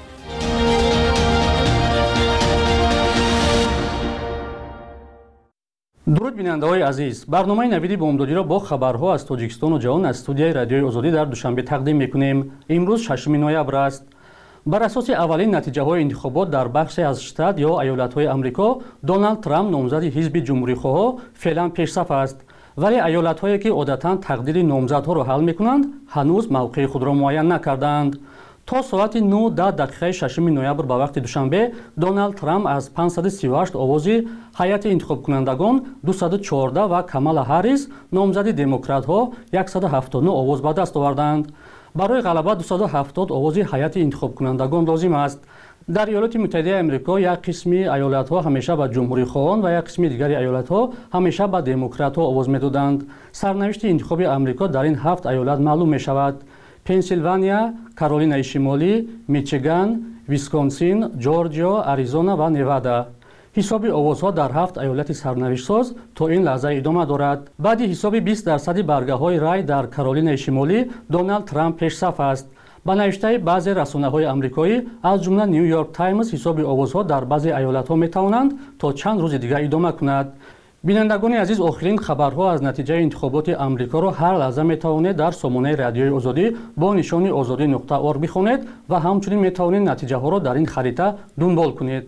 درود بیننده‌های عزیز، برنامه نویدی بامدادی را با خبرها از تاجیکستان و جهان از استودیوی رادیوی آزادی در دوشنبه تقدیم می‌کنیم. امروز 6 نوامبر است. بر اساس اولین نتیجه‌های انتخابات در بخشی از شتات یا ایالت‌های آمریکا، دونالد ترامپ نامزد حزب جمهوری‌خواه فعلا پیش‌صف است. ولی ایالت‌هایی که عادتاً تقدیر نامزدها را حل می‌کنند، هنوز موقع خود را معین نکردند. تا ساعت 9:10 6 نوامبر به وقت دوشنبه، دونالد ترامپ از 538 آوازی هیئت انتخاب کنندگان 214 و کامالا هاریس نامزد دموکرات‌ها 179 آواز به دست آوردند. برای غلبه 270 آوازی هیئت انتخاب کنندگان لازم است. در ایالات متحده آمریکا یک قسمی ایالت‌ها همیشه به جمهوری‌خواهان و یک قسم دیگر ایالت‌ها همیشه به دموکرات‌ها آواز می‌دادند. سرنوشت انتخابی آمریکا در این 7 ایالت معلوم می‌شود: پنسیلوانیا، کارولینای شمالی، میچیگان، ویسکونسین، جورجیا، آریزونا و نوادا. حساب آوازها در 7 ایالت سرنوشت‌ساز تا این لحظه ادامه دارد. بعد حساب 20% برگه‌های رای در کارولینای شمالی، دونالد ترامپ پیش‌صف است. با نوشته بعضی رسانه‌های آمریکایی از جمله نیویورک تایمز، حساب آوازها در بعضی ایالت‌ها می‌توانند تا چند روز دیگر ادامه کند. بینندگان عزیز، آخرین خبرها از نتیجه انتخابات آمریکا را هر لحظه می‌توانید در سامانه رادیوی آزادی با نشانی azadi.org بخوانید و همچنین می‌توانید نتیجه‌ها را در این خریطه دنبال کنید.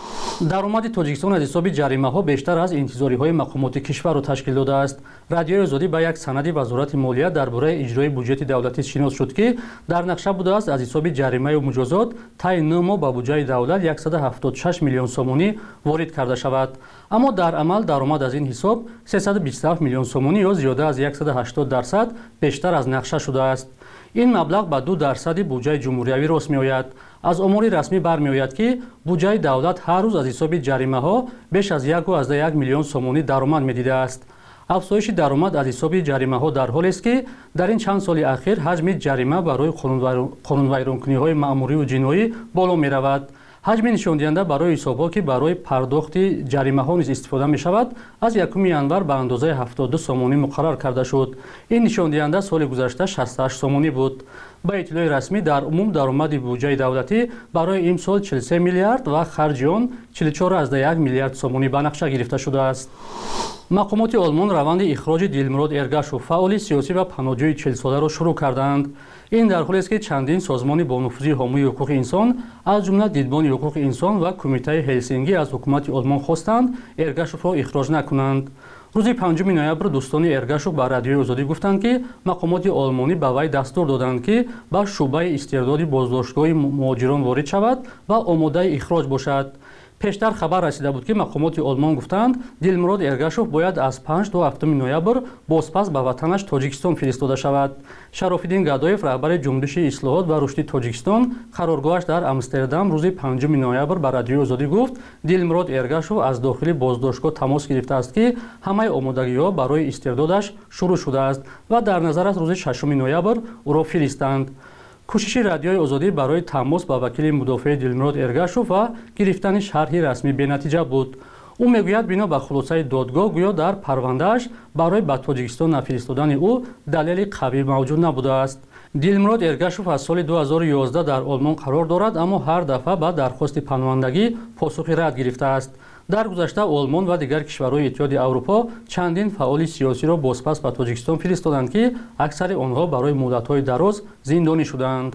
درآمد تاجیکستان از حساب جریمه‌ها بیشتر از انتظاری‌های مقامات کشور را تشکیل داده است. رادیوی آزادی با یک سند وزارت مالیه درباره اجرای بودجه دولتی شناس شد که در نقشه بوده است از حساب جریمه و مجازات طی 9 ماه به بودجه دولت 176 میلیون سومانی وارد کرده شود. اما در عمل درآمد از این حساب 327 میلیون سومانی یا زیاده از 180% بیشتر از نقشه شده است. این مبلغ به 2% بودجه جمهوریوی راست می‌آید. از امور رسمی برمی‌آید که بودجه دولت هر روز از حساب جریمه‌ها بیش از 1.1 میلیون سومانی درآمد می‌دیده است. افزایش درآمد از حساب جریمه‌ها در حالی است که در این چند سال اخیر حجم جریمه برای قانون‌ویرانکنی‌های مأموری و جنایی بالا می‌رود. حجم نشان دهنده برای حساب‌ها که برای پرداخت جریمه‌ها نیز استفاده می‌شود از 1 ینور به اندازه 72 سومانی مقرر کرده شد. این نشان دهنده سال گذشته 68 سومانی بود. با اطلاع رسمی در عموم درآمد بودجه دولتی برای این سال 43 میلیارد و خرج آن 44.1 میلیارد سومانی به نقشه گرفته شده است. مقامات آلمان روند اخراج دلمراد ارگاشوف، فعال سیاسی و پناهجوی 40 ساله را شروع کردند. این در حالی است که چندین سازمان با نفوذ حامی حقوق انسان از جمله دیدبان حقوق انسان و کمیته هلسینکی از حکومت آلمان خواستند ارگاشوف را اخراج نکنند. روز 5 نوامبر دوستان ارگاشوف به رادیوی آزادی گفتند که مقامات آلمانی به وی دستور دادند که به شعبه استرداد بازداشتگاه مهاجران وارد شود و آماده اخراج باشد. پیشتر خبر رسیده بود که مقامات آلمان گفتند دلمراد ارگاشوف باید از 5 تا 7 نوامبر بازپس به وطنش تاجیکستان فرستاده شود. شرافالدین گادایف، رهبر جنبش اصلاحات و رشد تاجیکستان، قرارگاهش در آمستردام روز 5 نوامبر به رادیوی آزادی گفت دلمراد ارگاشوف از داخل بازداشتگاه تماس گرفته است که همه آمادگی‌ها برای استردادش شروع شده است و در نظر است روز 6 نوامبر او را فرستند. کوشش رادیوی آزادی برای تماس با وکیل مدافع دلمراد ارگاشوف و گرفتن شرحی رسمی بی‌نتیجه بود. او میگوید بنا به خلاصه دادگاه گویا در پروندهش برای به تاجیکستان نفرستادن او دلیل قوی موجود نبوده است. دلمراد ارگاشوف از سال 2011 در آلمان قرار دارد اما هر دفعه به درخواست پناهندگی پاسخی رد گرفته است. در گذشته آلمان و دیگر کشورهای اتحاد اروپا چندین فعال سیاسی را بازپس به تاجیکستان فرستادند که اکثر آنها برای مدت‌های دراز زندانی شدند.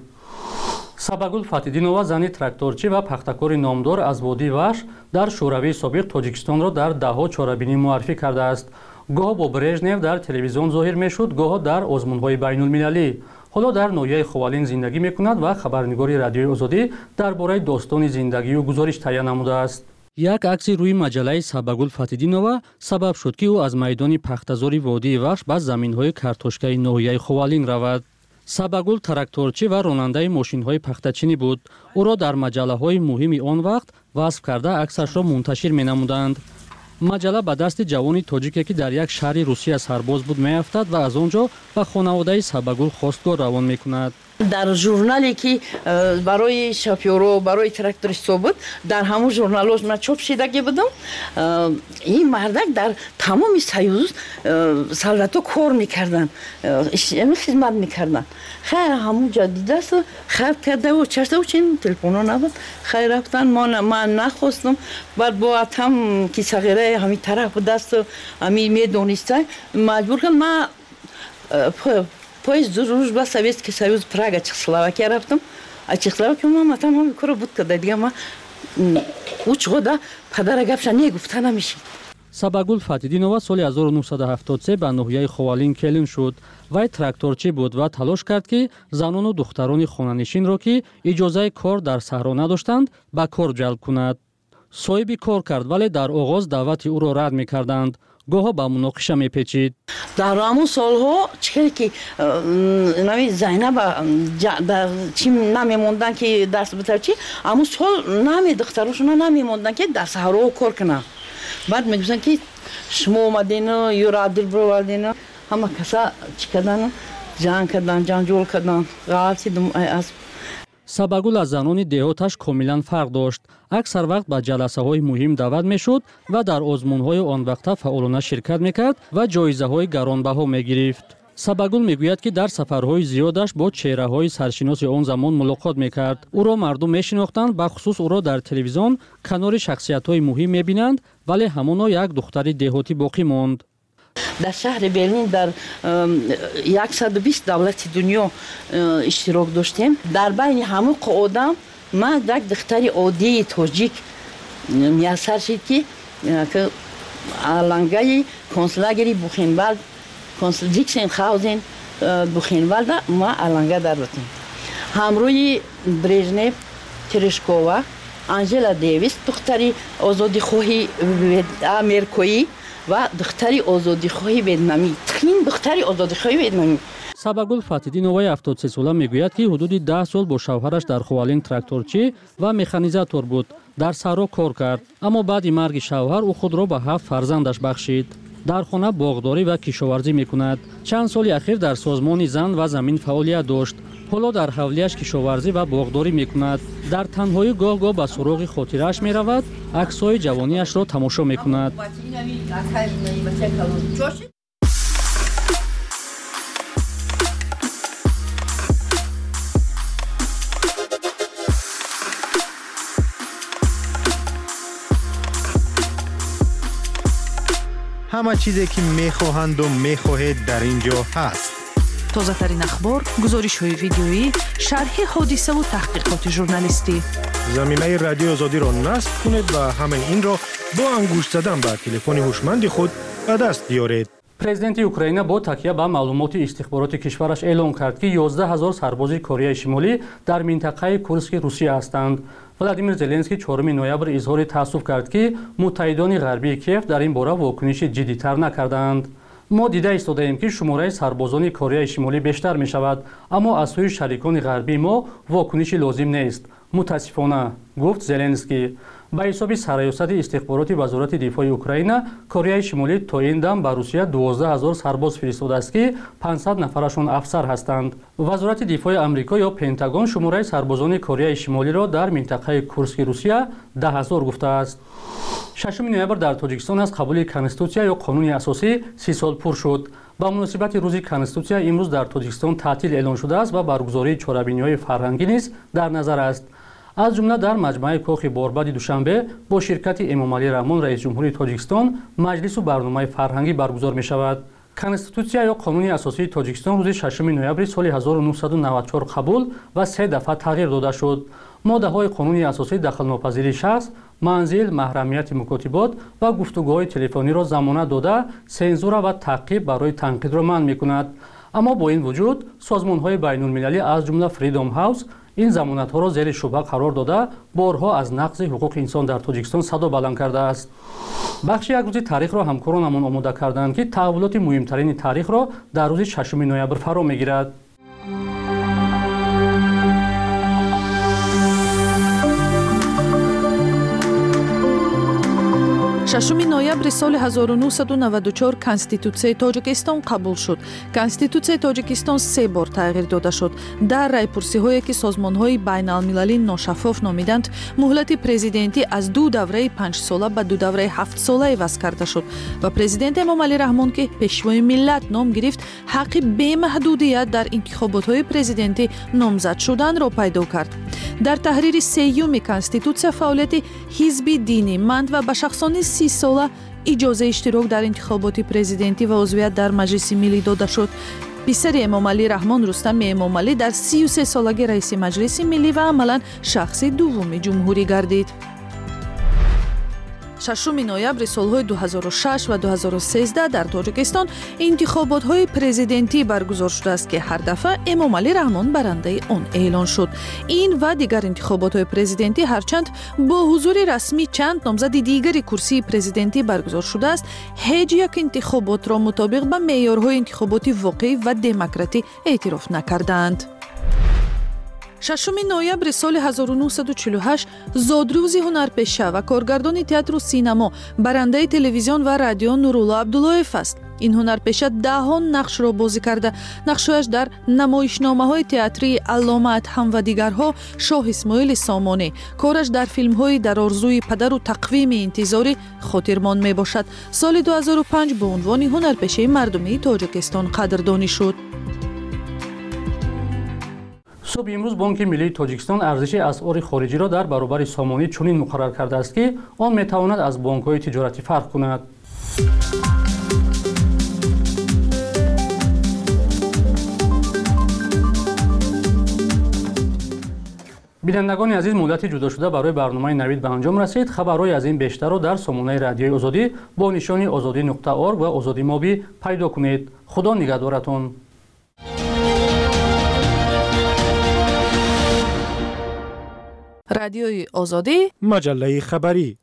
سباگل фатидинова зани тракторчӣ ва пахтакори номдор аз водии ваш дар шӯравии собиқ тоҷикистонро дар даҳҳо чорабинӣ муаррифӣ кардааст. гоҳ бо брежнев дар телевизион зоҳир мешуд, гоҳ дар озмунҳои байнулмилалӣ. ҳоло дар ноҳияи ховалин зиндагӣ мекунад ва хабарнигори радиои озодӣ дар бораи достони зиндагию гузориш таҳия намудааст. як акси рӯи маҷалаи Сабагул фатидинова сабаб шуд ки ӯ аз майдони пахтазори водии вахш ба заминҳои картошкаи ноҳияи ховалин равад. Сабагул тракторчӣ ва ронандаи мошинҳои пахтачинӣ буд. ӯро дар маҷалаҳои муҳими он вақт васф карда аксашро мунташир менамуданд. маҷала ба дасти ҷавони тоҷике ки дар як шаҳри Русия сарбоз буд меафтад ва аз он ҷо ба хонаводаи Сабагул хостгор равон мекунад. در ژورنالی که برای شاپیورو برای تراکتوریست‌ها بود در همون ژورنال‌ها من چاپ شده بودم این مردک در تمام سیوز سالاتو کار میکردن خدمت میکردن خیر همون جدید است خراب کرده و چشته و چین تلفن نبود خیر رفتن من نخواستم بعد با هم که صغیره همین طرف دست همین میدونسته مجبور کردم من поезд روز با Советский Союз Прага Чехословакия رفتم از چخسلواکیا ما там همین کارو بود که دیگه ما اوچ года پدر گپش نگفته نمیشه. Сабагул Фатидинова соли 1973 ба ноҳияи Ховалин келин шуд. Вай тракторчӣ буд ва талош кард ки занону духтарони хонанишинро ки иҷозаи кор дар саҳро надоштанд ба кор ҷалб кунад. Соҳиби кор кард вале дар оғоз даъвати ӯро рад мекарданд. гоҳо ба муноқиша мепечид. дар ҳамун солҳо чӣ ки нави Зайнаба чӣ намемондан ки дарс битар чӣ ҳамун сол нами духтарошона намемондан ки дар саҳро кор кунанд. баъд мегуфтанд ки шумо омадину юрадил бировардину ҳама каса чӣ кардану ҷанг кардан ҷанҷол кардан ғалтидум асп. Сабагул аз занони деҳоташ комилан фарқ дошт. Аксар вақт ба ҷаласаҳои муҳим даъват мешуд ва дар озмунҳои он вақта фаъолона ширкат мекард ва ҷоизаҳои гаронбаҳо мегирифт. Сабагул мегӯяд ки дар сафарҳои зиёдаш бо чеҳраҳои саршиноси он замон мулоқот мекард. Ӯро мардум мешинохтанд, бахусус ӯро дар телевизион канори шахсиятҳои муҳим мебинанд, вале ҳамоно як духтари деҳотӣ боқӣ монд. در شهر برلین در 120 دولت دنیا اشتراک داشتیم در بین همه آدم من یک دختری عادی تاجیک میسر شد که علنگای کنسولگری بوخنوالد کنسول دیکسنخاوزن بوخنوالد ما علنگا در بودیم همروی برژنف ترشکووا آنژلا دیویس دختری آزادی خواهی امریکایی و دختری آزادیخواهی ویتنامی تخین دختری آزادیخواهی ویتنامی. Сабагул Фатидиноваи 73 сола мегӯяд ки ҳудуди 10 сол бо шавҳараш дар Ховалин тракторчӣ ва механизатор буд. Дар саҳро кор кард, аммо баъди марги шавҳар ӯ худро ба 7 фарзандаш бахшид. дар хона боғдорӣ ва кишоварзӣ мекунад. Чанд соли ахир дар созмони зан ва замин фаъолият дошт. ҳоло дар ҳавлияш кишоварзӣ ва боғдорӣ мекунад. дар танҳоӣ гоҳ-гоҳ ба суроғи хотирааш меравад, аксҳои ҷавониашро тамошо мекунад. همه چیزی که میخواهند و میخواهید در اینجا هست. تازه‌ترین اخبار، گزارش‌های ویدیویی، شرح حادثه و تحقیقات ژورنالیستی. زمینه رادیو آزادی را نصب کنید و همین این را با انگشت زدن به تلفن هوشمند خود به دست بیارید. президенти Украина бо такя ба маълумоти истихбороти кишвараш эълон кард ки 11 000 сарбози Кореяи Шимолӣ дар минтақаи Курски Русия ҳастанд. Владимир Зеленский 4 ноябр изҳори таассуф кард ки муттаҳидони ғарбии Киев дар ин бора вокуниши ҷиддитар накарданд. мо дида истодаем ки шумораи сарбозони Кореяи Шимолӣ бештар мешавад, аммо аз сӯи шарикони ғарбии мо вокуниши лозим нест. мутаассифона, гуфт Зеленский. ба ҳисоби сарёсати истихбороти вазорати дифои Украина, Кореяи Шимолӣ то ин дам ба Русия 12 000 сарбоз фиристодааст ки 500 нафарашон афсар ҳастанд. вазорати дифои Амрико ё Пентагон шумораи сарбозони Кореяи Шимолиро дар минтақаи Курски Русия 10 000 гуфтааст. 6 ноябр дар Тоҷикистон аз қабули Конститутсия ё қонуни асосӣ 30 сол пур шуд. ба муносибати рӯзи Конститутсия имрӯз дар Тоҷикистон таътил эълон шудааст ва баргузории чорабиниҳои фарҳангӣ низ дар назар аст. аз ҷумла дар маҷмаи кохи Борбади Душанбе бо ширкати Эмомалӣ Раҳмон раисҷумҳури Тоҷикистон маҷлису барномаи фарҳангӣ баргузор мешавад. Конститутсия ё қонуни асосии Тоҷикистон рӯзи 6 ноябри соли 1994 қабул ва 3 дафъа тағйир дода шуд. моддаҳои қонуни асосӣ дахолнопазирии шахс, манзил, маҳрамияти мукотибот ва гуфтугӯҳои телефониро замонат дода, сензура ва таъқиб барои танқидро манъ мекунад. аммо бо ин вуҷуд созмонҳои байнулмилалӣ аз ҷумла Freedom House ин замонатҳоро зери шубҳа қарор дода, борҳо аз нақзи ҳуқуқи инсон дар Тоҷикистон садо баланд кардааст. бахши як рӯзи таърихро ҳамкоронамон омода карданд ки таҳввулоти муҳимтарини таърихро дар рӯзи 6 ноябр фаро мегирад. 6 نوامبر سال 1994 کنستیتوسیای تاجیکستان قبول شد. کنستیتوسیای تاجیکستان 3 بار تغییر داده شد. در رایپرسی‌هایی که سازمان‌های بین‌المللی ناشفاف نامیدند، مهلت پرزیدنتی از 2 دوره 5 ساله به 2 دوره 7 ساله عوض کرده شد و پرزیدنت امامعلی رحمان که پیشوای ملت نام گرفت، حق بی‌محدودیت در انتخابات‌های پرزیدنتی نامزد شدن را پیدا کرد. در تحریر سیوم کنستیتوسیا فعالیت حزب دینی مند و به شخصان 30 ساله اجازه اشتراک در انتخابات پرزیدنتی و عضویت در مجلس ملی داده شد. پسر امامعلی رحمان رستم امامعلی در 33 سالگی رئیس مجلس ملی و عملاً شخص دوم جمهوری گردید. 6 نوامبر سالهای 2006 و 2013 در تاجیکستان انتخابات‌های پرزیدنتی برگزار شده است که هر دفعه امامعلی رحمان برنده آن اعلان شد. این و دیگر انتخابات‌های پرزیدنتی هرچند با حضور رسمی چند نامزد دیگر کرسی پرزیدنتی برگزار شده است، هیچ یک انتخابات را مطابق به معیارهای انتخاباتی واقعی و دموکراتی اعتراف نکردند. 6 نوامبر سال 1948 زادروز هنرپیشه و کارگردان تئاتر و سینما، برنده تلویزیون و رادیو نورالله عبداللهیف است. این هنرپیشه دهان نقش را بازی کرده. نقشش در نمایشنامه‌های تئاتری علامه ادهم و دیگرها، شاه اسماعیل سامانی. کارش در فیلم‌های در آرزوی پدر و تقویم انتظاری خاطرمان میباشد. سال 2005 به عنوان هنرپیشه مردمی تاجیکستان قدردانی شد. صبح امروز بانک ملی تاجیکستان ارزش اسعار خارجی را در برابر سامانی چنین مقرر کرده است که آن میتواند از بانک‌های تجارتی فرق کند. بینندگان عزیز، مدتی جدا شده برای برنامه نوید به انجام رسید. خبرهای از این بیشتر را در سامانه رادیوی آزادی با نشانی azadi.org و آزادی مابی پیدا کنید. خدا نگهدارتان. رادیوی آزادی، مجله خبری.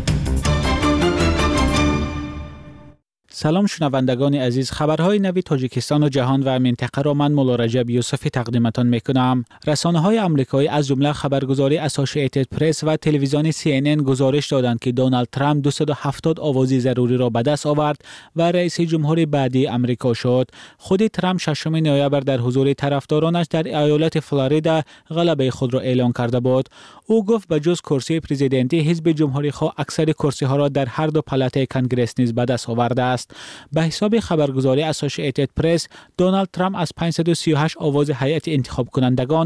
سلام شنوندگان عزیز، خبرهای نوی تاجیکستان و جهان و منطقه را من مولا رجب یوسفی تقدیمتان میکنم. رسانه‌های آمریکایی از جمله خبرگزاری اسوسییتد پرس و تلویزیون CNN گزارش دادند که دونالد ترامپ 270 آوازی ضروری را به دست آورد و رئیس جمهور بعدی آمریکا شد. خود ترامپ 6 نوامبر در حضور طرفدارانش در ایالت فلوریدا غلبه خود را اعلام کرده بود. او گفت به جز کرسی پرزیدنتی، حزب جمهوری‌خواه اکثر کرسی‌ها را در هر دو پالات کنگرس نیز به دست آورده است. به حساب خبرگزاری اسوسییتد پرس، دونالد ترامپ از 538 آواز هیئت انتخاب کنندگان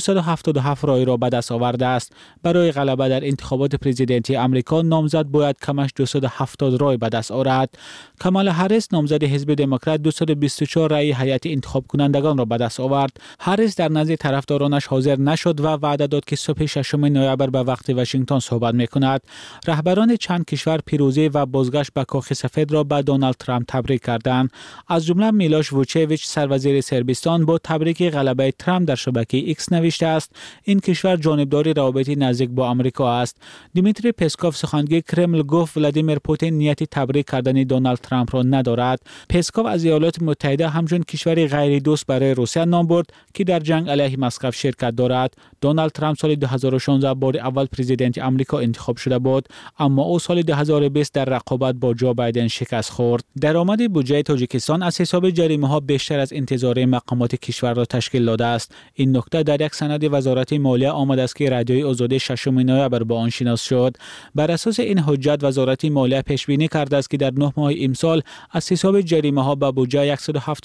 277 رای را به دست آورده است. برای غلبه در انتخابات پرزیدنتی آمریکا، نامزد باید کمش 270 رای به دست آورد. کامالا هریس، نامزد حزب دموکرات، 224 رای هیئت انتخاب کنندگان را به دست آورد. هریس در نزد طرفدارانش حاضر نشد و وعده داد که صبح 6 نوامبر به وقت واشنگتن صحبت می‌کند. رهبران چند کشور پیروزی و بازگشت به کاخ سفید را به دونالد ترامپ تبریک کردند. از جمله میلوش ووچیویچ، سروزیر سربستان، با تبریک غلبه ترامپ در شبکه ایکس نوشته است این کشور جانبدار روابط نزدیک با آمریکا است. دیمیتری پسکوف، سخنگوی کرمل، گفت ولادیمیر پوتین نیت تبریک کردن دونالد ترامپ را ندارد. پسکوف از ایالات متحده همچون کشوری غیر دوست برای روسیه نام برد که در جنگ علیه مسکو شرکت دارد. دونالد ترامپ سال 2016 بار اول پرزیدنت آمریکا انتخاب شده بود، اما او سال 2020 در رقابت با جو بایدن شکست خورد. درآمد بودجه تاجیکستان از حساب جریمه‌ها بیشتر از انتظار مقامات کشور را تشکیل داده است. این نکته در یک سند وزارت مالیه آمده است که رادیوی آزادی 6 نوامبر با آن شناس شد. بر اساس این حجت وزارت مالیه پیش بینی کرده است که در 9 ماه امسال از حساب جریمه‌ها به بودجه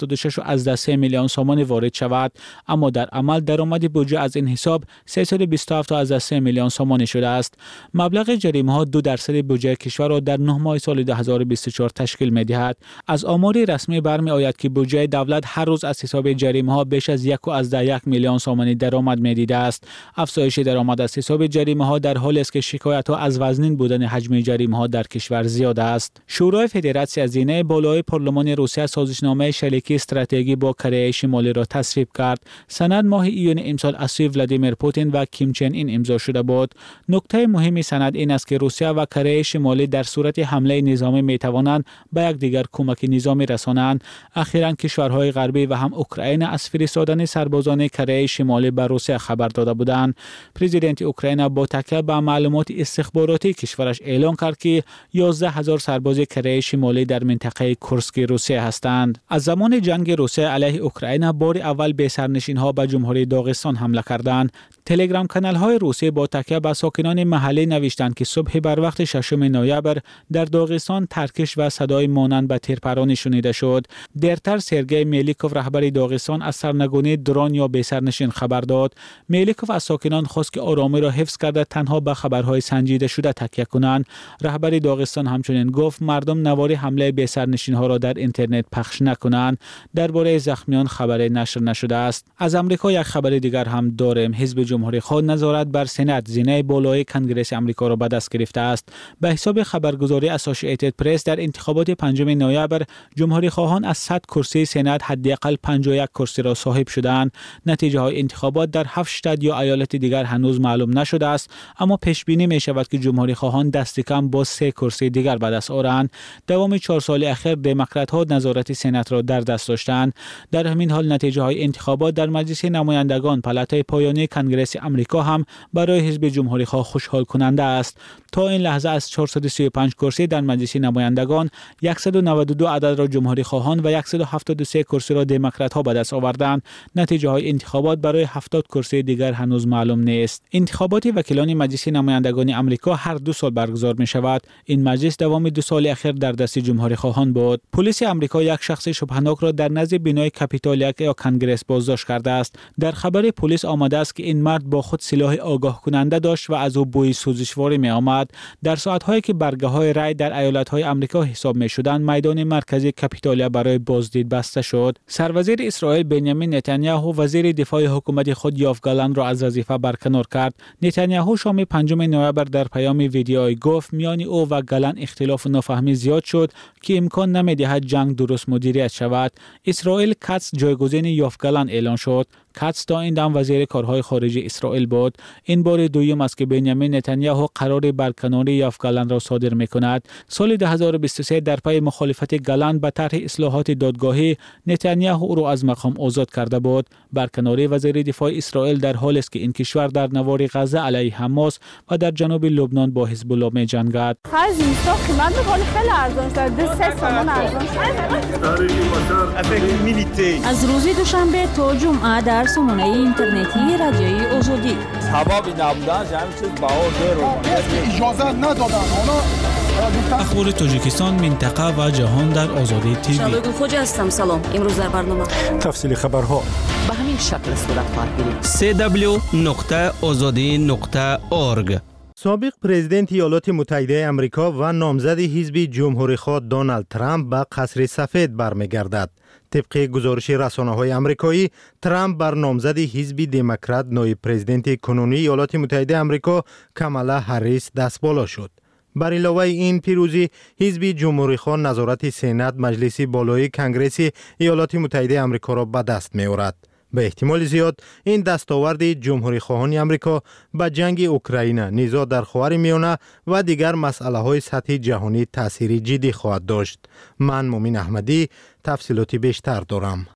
176.3 میلیون سوم وارد شود، اما در عمل درآمد بودجه از این حساب 327.3 میلیون سوم شده است. مبلغ جریمه‌ها 2% بودجه کشور را در 9 ماه سال 2024 تشکیل می‌دهد. از آمار رسمی برمی‌آید که بودجه دولت هر روز از حساب جریمه‌ها بیش از 1.1 میلیون سوم درآمد می‌دیده است. افزایش درآمد از حساب جریمه‌ها در حالی است که شکایت‌ها از وزنین بودن حجم جریمه‌ها در کشور زیاد است. شورای فدراسیون هزینه بالای پارلمان روسیه سازشنامه شریکی استراتژی با کره شمالی را تصویب کرد. سند ماه ایون امسال از سوی ولادیمیر پوتین و کیم چن این امضا شده بود. نکته مهم سند این است که روسیه و کره شمالی در صورت حمله نظامی می‌توانند به یک دیگر کمک نظامی رسانند. اخیراً کشورهای غربی و هم اوکراین از فرستادن سربازان کره شمالی به روسیه خبر داده بودند. پرزیدنت اوکراین با تکیه به معلومات استخباراتی کشورش اعلام کرد که 11,000 سرباز کره شمالی در منطقه کورسک روسیه هستند. از زمان جنگ روسیه علیه اوکراین بار اول به سرنشین‌ها به جمهوری داغستان حمله کردند. تلگرام کانال‌های روسیه با تکیه به ساکنان محلی نوشتند که صبح بر وقت 6 نوامبر در داغستان ترکش و صدای مانند به تیرپرانی شنیده شد. دیرتر سرگئی میلیکوف رهبر داغستان از سرنگونی درون یا به سرنشین خبر داد. میلیکوف از ساکنان خواست که آرامی را حفظ کرده تنها به خبرهای سنجیده شده تکیه کنند. رهبر داغستان همچنین گفت مردم نواری حمله به سرنشین‌ها را در اینترنت پخش نکنند. درباره زخمیان خبری نشر نشده است. از آمریکا یک خبر دیگر هم داریم. حزب جمهوری خواه نظارت بر سنات زینه بالای کنگره آمریکا را به دست گرفته است. به حساب خبرگزاری اسوسییتد پرس در انتخابات 5 نوامبر جمهوری خواهان از 100 کرسی سنات حداقل 51 کرسی را صاحب شدند. نتیجه های انتخابات در 7 شتات یا ایالت دیگر هنوز معلوم نشده است، اما پیش بینی می شود که جمهوری خواهان دست کم با 3 کرسی دیگر به دست آورند. دوام 4 سال اخیر دموکرات ها نظارت سنات را در دست داشتند. در همین حال نتیجه های انتخابات در مجلس نمایندگان پالاتای پایانی کنگره آمریکا هم برای حزب جمهوری خواه خوشحال کننده است. تا این لحظه از 435 کرسی در مجلس نمایندگان 192 عدد را جمهوری خواهان و 173 کرسی را دموکرات ها به دست آوردند. نتیجه های انتخابات برای 70 کرسی دیگر هنوز معلوم نیست. انتخابات وکیلان مجلس نمایندگان آمریکا هر 2 سال برگزار می شود. این مجلس دوام 2 سال اخیر در دست جمهوری خواهان بود. پلیس آمریکا یک شخص شبهه‌ناک را در نزد بینای کاپیتول یا کنگره بازداشت کرده است. در خبر پلیس آمده است که این مرد با خود سلاح آگاه کننده داشت و از او بوی سوزشواری می آمد. در ساعت‌هایی که برگه‌های رای در ایالت‌های آمریکا حساب می‌شدند، میدان مرکزی کاپیتولیا برای بازدید بسته شد. سروزیر اسرائیل بنیامین نتانیاهو وزیر دفاع حکومت خود یوآف گالانت را از وظیفه برکنار کرد. نتانیاهو شام 5 نوامبر در پیام ویدیویی گفت میان او و گالانت اختلاف نفهمی زیاد شد که امکان نمی‌دهد جنگ درست مدیریت شود. اسرائیل کاتس جایگزین یوآف گالانت اعلان شد. کاتس تا این دم وزیر کارهای خارجی اسرائیل بود. این بار دوم است که بنیامین نتانیاهو قرار برکناری یوآف گالانت را صادر می‌کند. سال 2023 در پی مخالفت گالانت به طرح اصلاحات دادگاهی نتانیاهو او را از مقام آزاد کرده بود. برکناری وزیر دفاع اسرائیل در حالی است که این کشور در نوار غزه علیه حماس و در جنوب لبنان با حزب الله می‌جنگد. از روز دوشنبه تا جمعه در سامانه اینترنتی رادیوی آزادی. هوا نبودن همین چیز بهار اجازه ندادن. اخبار تاجیکستان، منطقه و جهان در آزادی تیوی. شادو خوجا هستم. سلام. امروز در برنامه تفصیل خبرها به همین شکل صورت خواهد گرفت. www.azadi.org. سابق پرزیدنت ایالات متحده آمریکا و نامزد حزب جمهوری‌خواه دونالد ترامپ به قصر سفید برمیگردد. طبق گزارش رسانه‌های آمریکایی، ترامپ بر نامزد حزب دموکرات نایب پرزیدنت کنونی ایالات متحده آمریکا کامالا هریس دستبالا شد. بر علاوه این پیروزی، حزب جمهوری‌خواه نظارت سنا مجلس بالای کنگره ایالات متحده آمریکا را به دست می‌آورد. به احتمال زیاد این دستاورد جمهوری خواهان آمریکا به جنگ اوکراین، نزاع در خاورمیانه و دیگر مسائل‌های سطحی جهانی تأثیر جدی خواهد داشت. من مومن احمدی تفصیلات بیشتر دارم.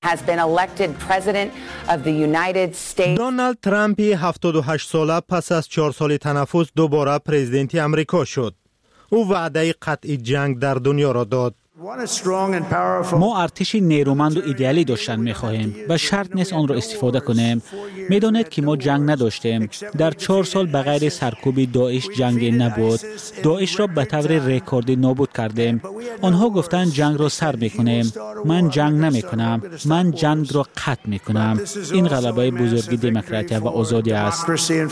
دونالد ترامپ 78 ساله پس از 4 سال تنفس دوباره پرزیدنت آمریکا شد. او وعده قطع جنگ در دنیا را داد. ما ارتش نیرومند و ایدئالی داشتن می‌خواهیم و شرط نیست آن را استفاده کنیم. می‌دانید که ما جنگ نداشتیم. در 4 سال بغیر سرکوب داعش جنگی نبود. داعش را به طور رکوردی نابود کردیم. آنها گفتند جنگ را سر می‌کنیم. من جنگ نمی‌کنم. من جنگ را قطع می‌کنم. این غلبه بزرگ دموکراسی و آزادی است.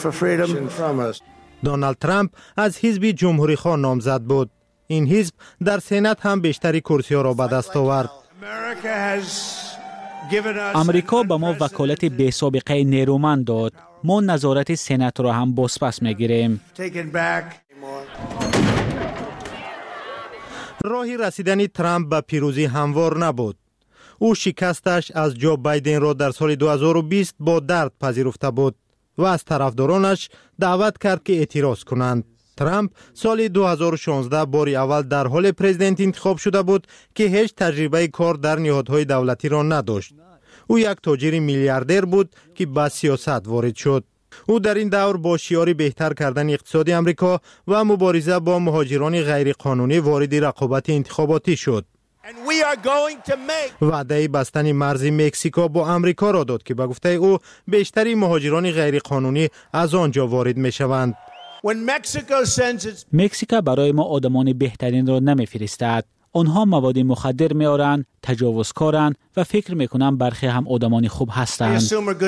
دونالد ترامپ از حزب جمهوری‌خواه نامزد بود. این حزب در سنات هم بیشتری کرسی‌ها را به دست آورد. امریکا به ما وکالت بی سابقه نیرومند داد. ما نظارت سنات را هم بازپس می‌گیریم. راهی رسیدن ترامپ به پیروزی هموار نبود. او شکستش از جو بایدن را در سال 2020 با درد پذیرفته بود و از طرفدارانش دعوت کرد که اعتراض کنند. ترامپ سال 2016 باری اول در حال پرزیدنت انتخاب شده بود که هیچ تجربه کار در نهادهای دولتی را نداشت. او یک تاجر میلیاردر بود که به سیاست وارد شد. او در این دور با شعار بهتر کردن اقتصاد امریکا و مبارزه با مهاجران غیرقانونی وارد رقابت انتخاباتی شد. وعده بستن مرز مکزیکو با امریکا را داد که به گفته او بیشتری مهاجران غیرقانونی از آنجا وارد می شوند. مکزیک برای ما آدمان بهترین را نمیفرستد. آنها مواد مخدر میارند، تجاوزکارند و فکر میکنند برخی هم آدمان خوب هستند.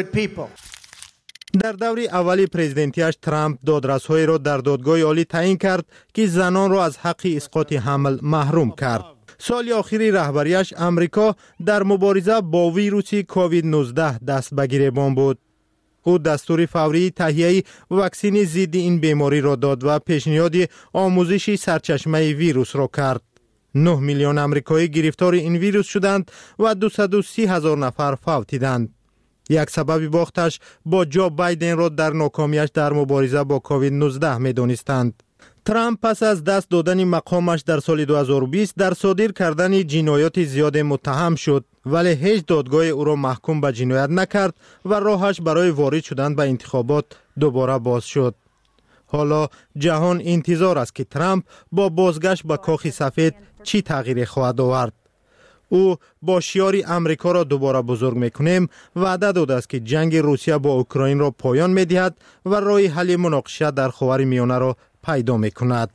در دور اولی پرزیدنتیش ترامپ دادرس‌هایی را در دادگاه عالی تعیین کرد که زنان را از حق اسقاط حمل محروم کرد. سال آخری رهبریش امریکا در مبارزه با ویروس کووید 19 دست به گریبان بود. او دستور فوری تهیه واکسن ضد این بیماری را داد و پیشنهاد آموزش سرچشمه ویروس را کرد. 9 میلیون آمریکایی گرفتار این ویروس شدند و 230,000 نفر فوتیدند. یک سبب باختش با جو بایدن را در ناکامیش در مبارزه با کووید 19 می‌دانستند. ترامپ پس از دست دادن مقامش در سال 2020 در صادر کردن جنایات زیاد متهم شد، ولی هیچ دادگاه او را محکوم به جنایت نکرد و راهش برای وارد شدن به انتخابات دوباره باز شد. حالا جهان انتظار است که ترامپ با بازگشت به کاخ سفید چی تغییر خواهد آورد. او با شعار امریکا را دوباره بزرگ میکنیم وعده داده است که جنگ روسیه با اوکراین را پایان میدهد و راه حل مناقشه در خاورمیانه را پیدا میکند.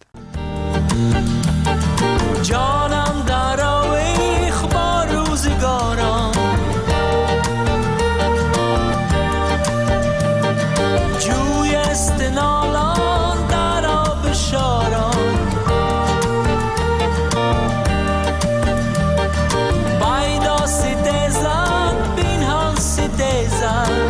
جانم در آویخ با روزگاران، جوی استنالان در آب شاران، بایدا سیدزن بینهان سیدزن،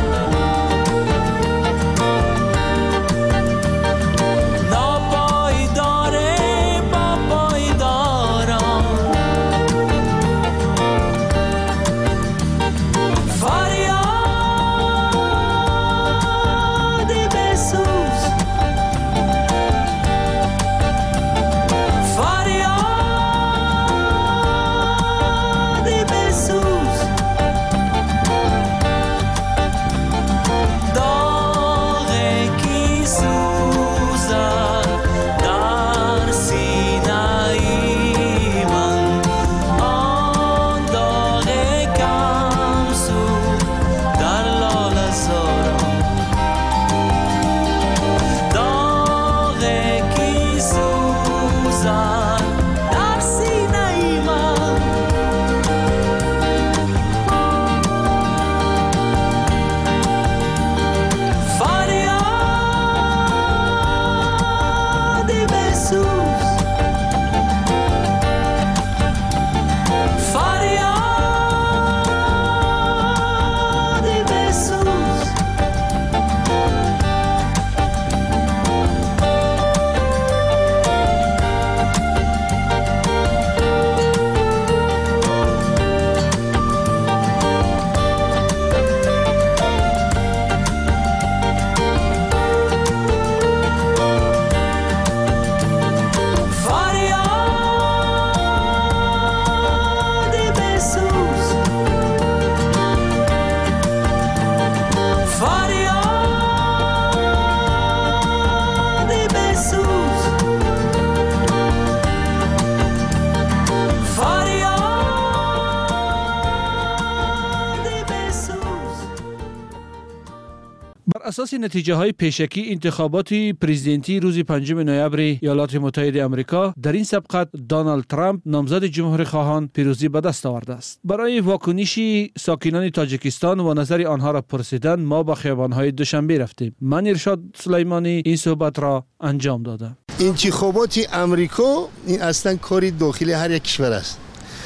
اساس نتیجه های پیشکی انتخابات پرزیدنتی روز 5 نوامبر ایالات متحده آمریکا در این سبقت دونالد ترامپ نامزد جمهوری خواهان پیروزی به دست آورده است. برای واکنش ساکنان تاجیکستان و نظر آنها را پرسیدن ما به خیابان‌های دوشنبه رفتیم. من ارشاد سلیمانی این صحبت را انجام دادم. انتخابات آمریکا این اصلا کاری داخلی هر یک کشور است.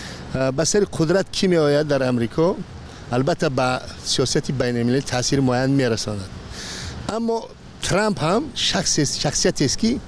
به سر قدرت کی می آید در آمریکا البته با سیاست بین المللی تاثیر معین می رساند. اما ترامپ هم شخصیتی است که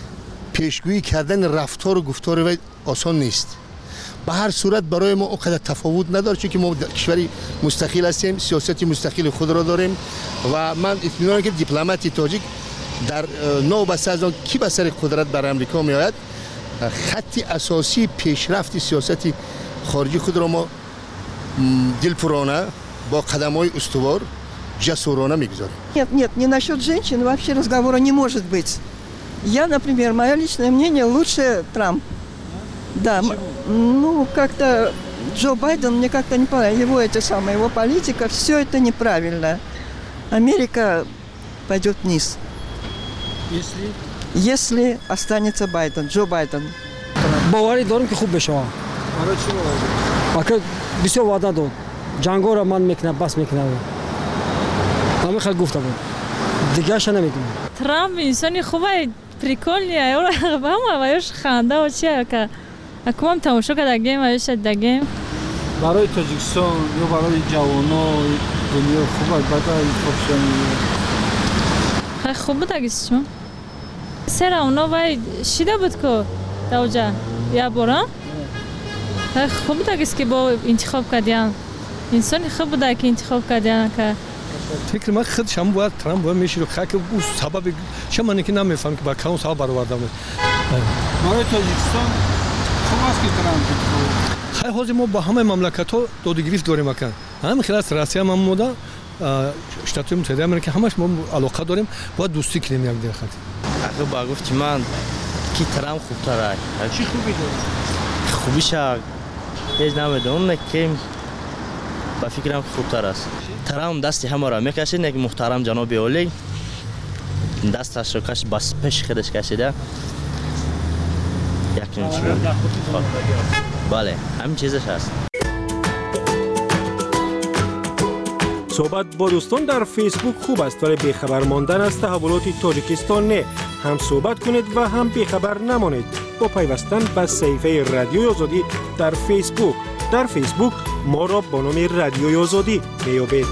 پیشگویی کردن رفتار و گفتار وی آسان نیست. به هر صورت برای ما اونقدر تفاوت نداره چون که ما کشوری مستقل هستیم، سیاست مستقل خود را داریم و من اطمینان که دیپلماتی تاجیک در نو بسته از آن کی به سر قدرت بر امریکا می آید خط اساسی پیشرفت سیاست خارجی خود را ما دلپرانه با قدم‌های استوار جسورانه می‌گذاریم. Нет, не насчет женщин вообще разговора не может быть. Я, например, мое личное мнение, лучше Трамп. Да, ну как-то Джо Байден, мне как-то не понравилось, его политика, все это неправильно. Америка пойдет вниз. Если останется Байден, Джо Байден. باوری دارم که خوب بشه. برای چی باوری؟ بسیار وعده داد. جنگا را من میکنم بس میکنم. همه خیلی گفته بود. دیگه اش نمیگم. ترامپ انسانی خوبه، پریکولیه. اون هم وایش خنده و چیه که اکمام تماشا کردیم وایش دگیم. برای تاجیکستان یا برای جوانا دنیا خوبه بعد خیلی خوب بود اگیستون. سر اونا وای شیده بود که دوجا یا برام. خیلی خوب بود اگیست که با انتخاب کردیم. انسانی خوب بود که انتخاب کردیم که فکر من خود شما باید ترامپ باید میشه خاک او سبب شما نکی نمیفهم که با کدوم سبب برآورده بود. برای تاجیکستان خوب است که ترامپ خیلی حاضر ما با همه مملکت‌ها دادگریفت داریم مکان. همین خلاص روسیه هم مودا شتات متحده آمریکا همش ما علاقه داریم با دوستی کنیم یک دیگه. آخه با گفت من کی ترامپ خوبتره. چی خوبی داره؟ خوبیش هیچ نمیدونم نکیم با فکرم خوبتر است. ترامپ دستی همه را میکشید یک محترم جناب اولی دستش رو کش بس پیش خودش کشیده یک نوچی بله همین چیزش هست. صحبت با دوستان در فیسبوک خوب است ولی بیخبر ماندن از تحولات تاجیکستان نه. هم صحبت کنید و هم بیخبر نمانید با پیوستن به صفحه رادیوی آزادی در فیسبوک. در فیسبوک ما را با نام رادیوی آزادی میابید.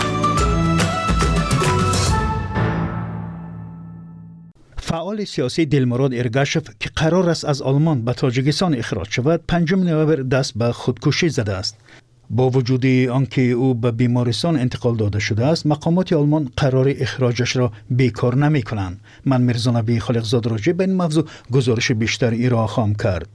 فعال سیاسی دلمراد ارگاشف که قرار است از آلمان به تاجیکستان اخراج شود 5 نوامبر دست به خودکشی زده است. با وجود آنکه او به بیمارستان انتقال داده شده است مقامات آلمان قرار اخراجش را بیکار نمی کنند. من میرزا نبی خالقزاد راجع به این موضوع گزارش بیشتر ارائه خواهم کرد.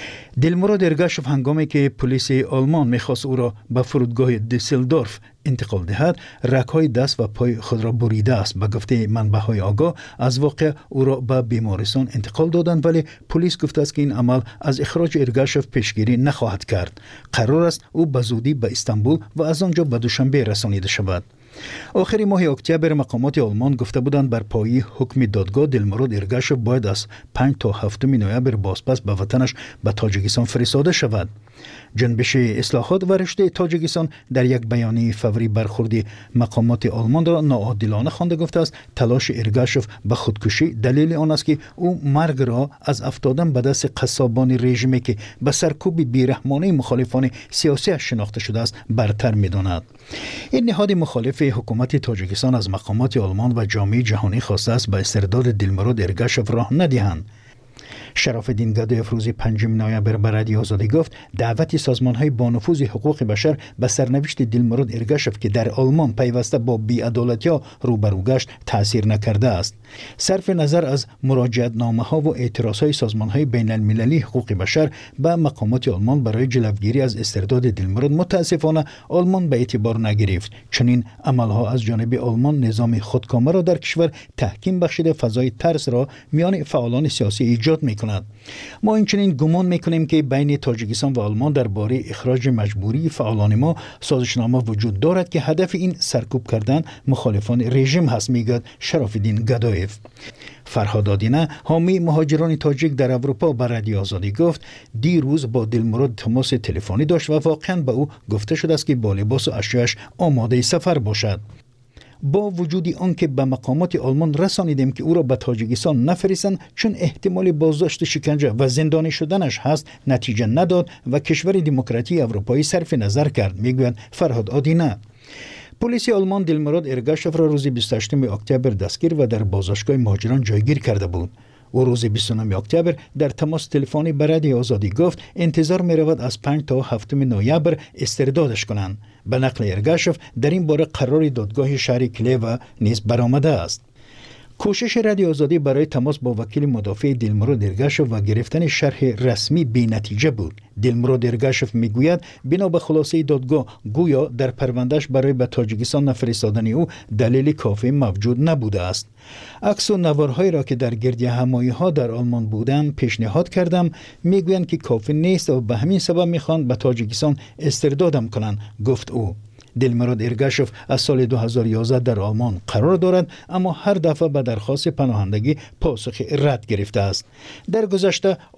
دلمراد ارگاشف هنگامی که پلیس آلمان میخواست او را به فرودگاه دیسلدورف انتقال دهد رگ‌های دست و پای خود را بریده است. به گفته منبع‌های آگاه از واقع او را به بیمارستان انتقال دادند ولی پلیس گفته است که این عمل از اخراج ارگاشف پیشگیری نخواهد کرد. قرار است او به زودی به استانبول و از آنجا به دوشنبه رسانیده شود. آخر ماه اکتبر مقامات آلمان گفته بودند بر پایه حکم دادگاه دلمراد ارگاشف باید از 5 تا 7 نوامبر بازپس به وطنش به تاجیکستان فرستاده شود. جنبش اصلاحات و رشد تاجیکستان در یک بیانیه فوری برخورد مقامات آلمان را ناعادلانه خوانده گفته است تلاش ارگاشف به خودکشی دلیل آن است که او مرگ را از افتادن به دست قصابان رژیمی که به سرکوب بیرحمانه مخالفان سیاسی شناخته شده است برتر می‌داند. این نهاد مخالف حکومت تاجیکستان از مقامات آلمان و جامعه جهانی خواسته است به استرداد دلمراد ارگاشف راه ندهند. شراف‌الدین گدایف روز 5 نوامبر به رادیو آزادی گفت دعوت سازمان‌های با نفوذ حقوق بشر به سرنوشت دلمراد ارگاشف که در آلمان پیوسته با بی‌عدالتی‌ها روبرو گشت تأثیر نکرده است. صرف نظر از مراجعتنامه‌ها و اعتراض‌های سازمان‌های بین‌المللی حقوق بشر به مقامات آلمان برای جلوگیری از استرداد دلمراد متأسفانه آلمان به اعتبار نگرفت. چنین عمل‌ها از جانب آلمان نظام خودکامه را در کشور تحکیم بخشیده فضای ترس را میان فعالان سیاسی ایجاد می‌کند. ما اینچنین گمان میکنیم که بین تاجیکستان و آلمان درباره اخراج مجبوری فعالان ما سازشنامه وجود دارد که هدف این سرکوب کردن مخالفان رژیم هست میگوید شراف‌الدین گدایف. فرهاد آدینه حامی مهاجران تاجیک در اروپا به رادیو آزادی گفت دیروز با دلمراد تماس تلفنی داشت و واقعا به او گفته شده است که با لباس و اشیاءش آماده سفر باشد. با وجود آنکه به مقامات آلمان رسانیدیم که او را به تاجیکستان نفرستند چون احتمال بازداشت شکنجه و زندانی شدنش هست نتیجه نداد و کشور دموکراتی اروپایی صرف نظر کرد میگوید فرهاد آدینه. پلیس آلمان دلمراد ارگاشف را روز 28 اکتبر دستگیر و در بازداشتگاه مهاجران جایگیر کرده بود. او روز 29 اکتبر در تماس تلفنی به رادیو آزادی گفت انتظار می رود از 5 تا 7 نوامبر استردادش کنند. به نقل ارگاشف در این باره قرار دادگاه شهر کلیو نیز برآمده است. کوشش رادیو آزادی برای تماس با وکیل مدافع دلمراد ارگاشف و گرفتن شرح رسمی بی نتیجه بود. دلمراد ارگاشف میگوید بنا به خلاصه دادگاه گویا در پروندهش برای به تاجیکستان نفرستادن او دلیل کافی موجود نبوده است. عکس و نوارهایی را که در گردی همایی ها در آلمان بودم پیشنهاد کردم، میگویند که کافی نیست و به همین سبب میخوان به تاجیکستان استردادم کنند، گفت او. دلمراد ارگاشف از سال 2011 در آلمان قرار دارد، اما هر دفعه به درخواست پناهندگی پاسخ رد گرفته است. در گذشته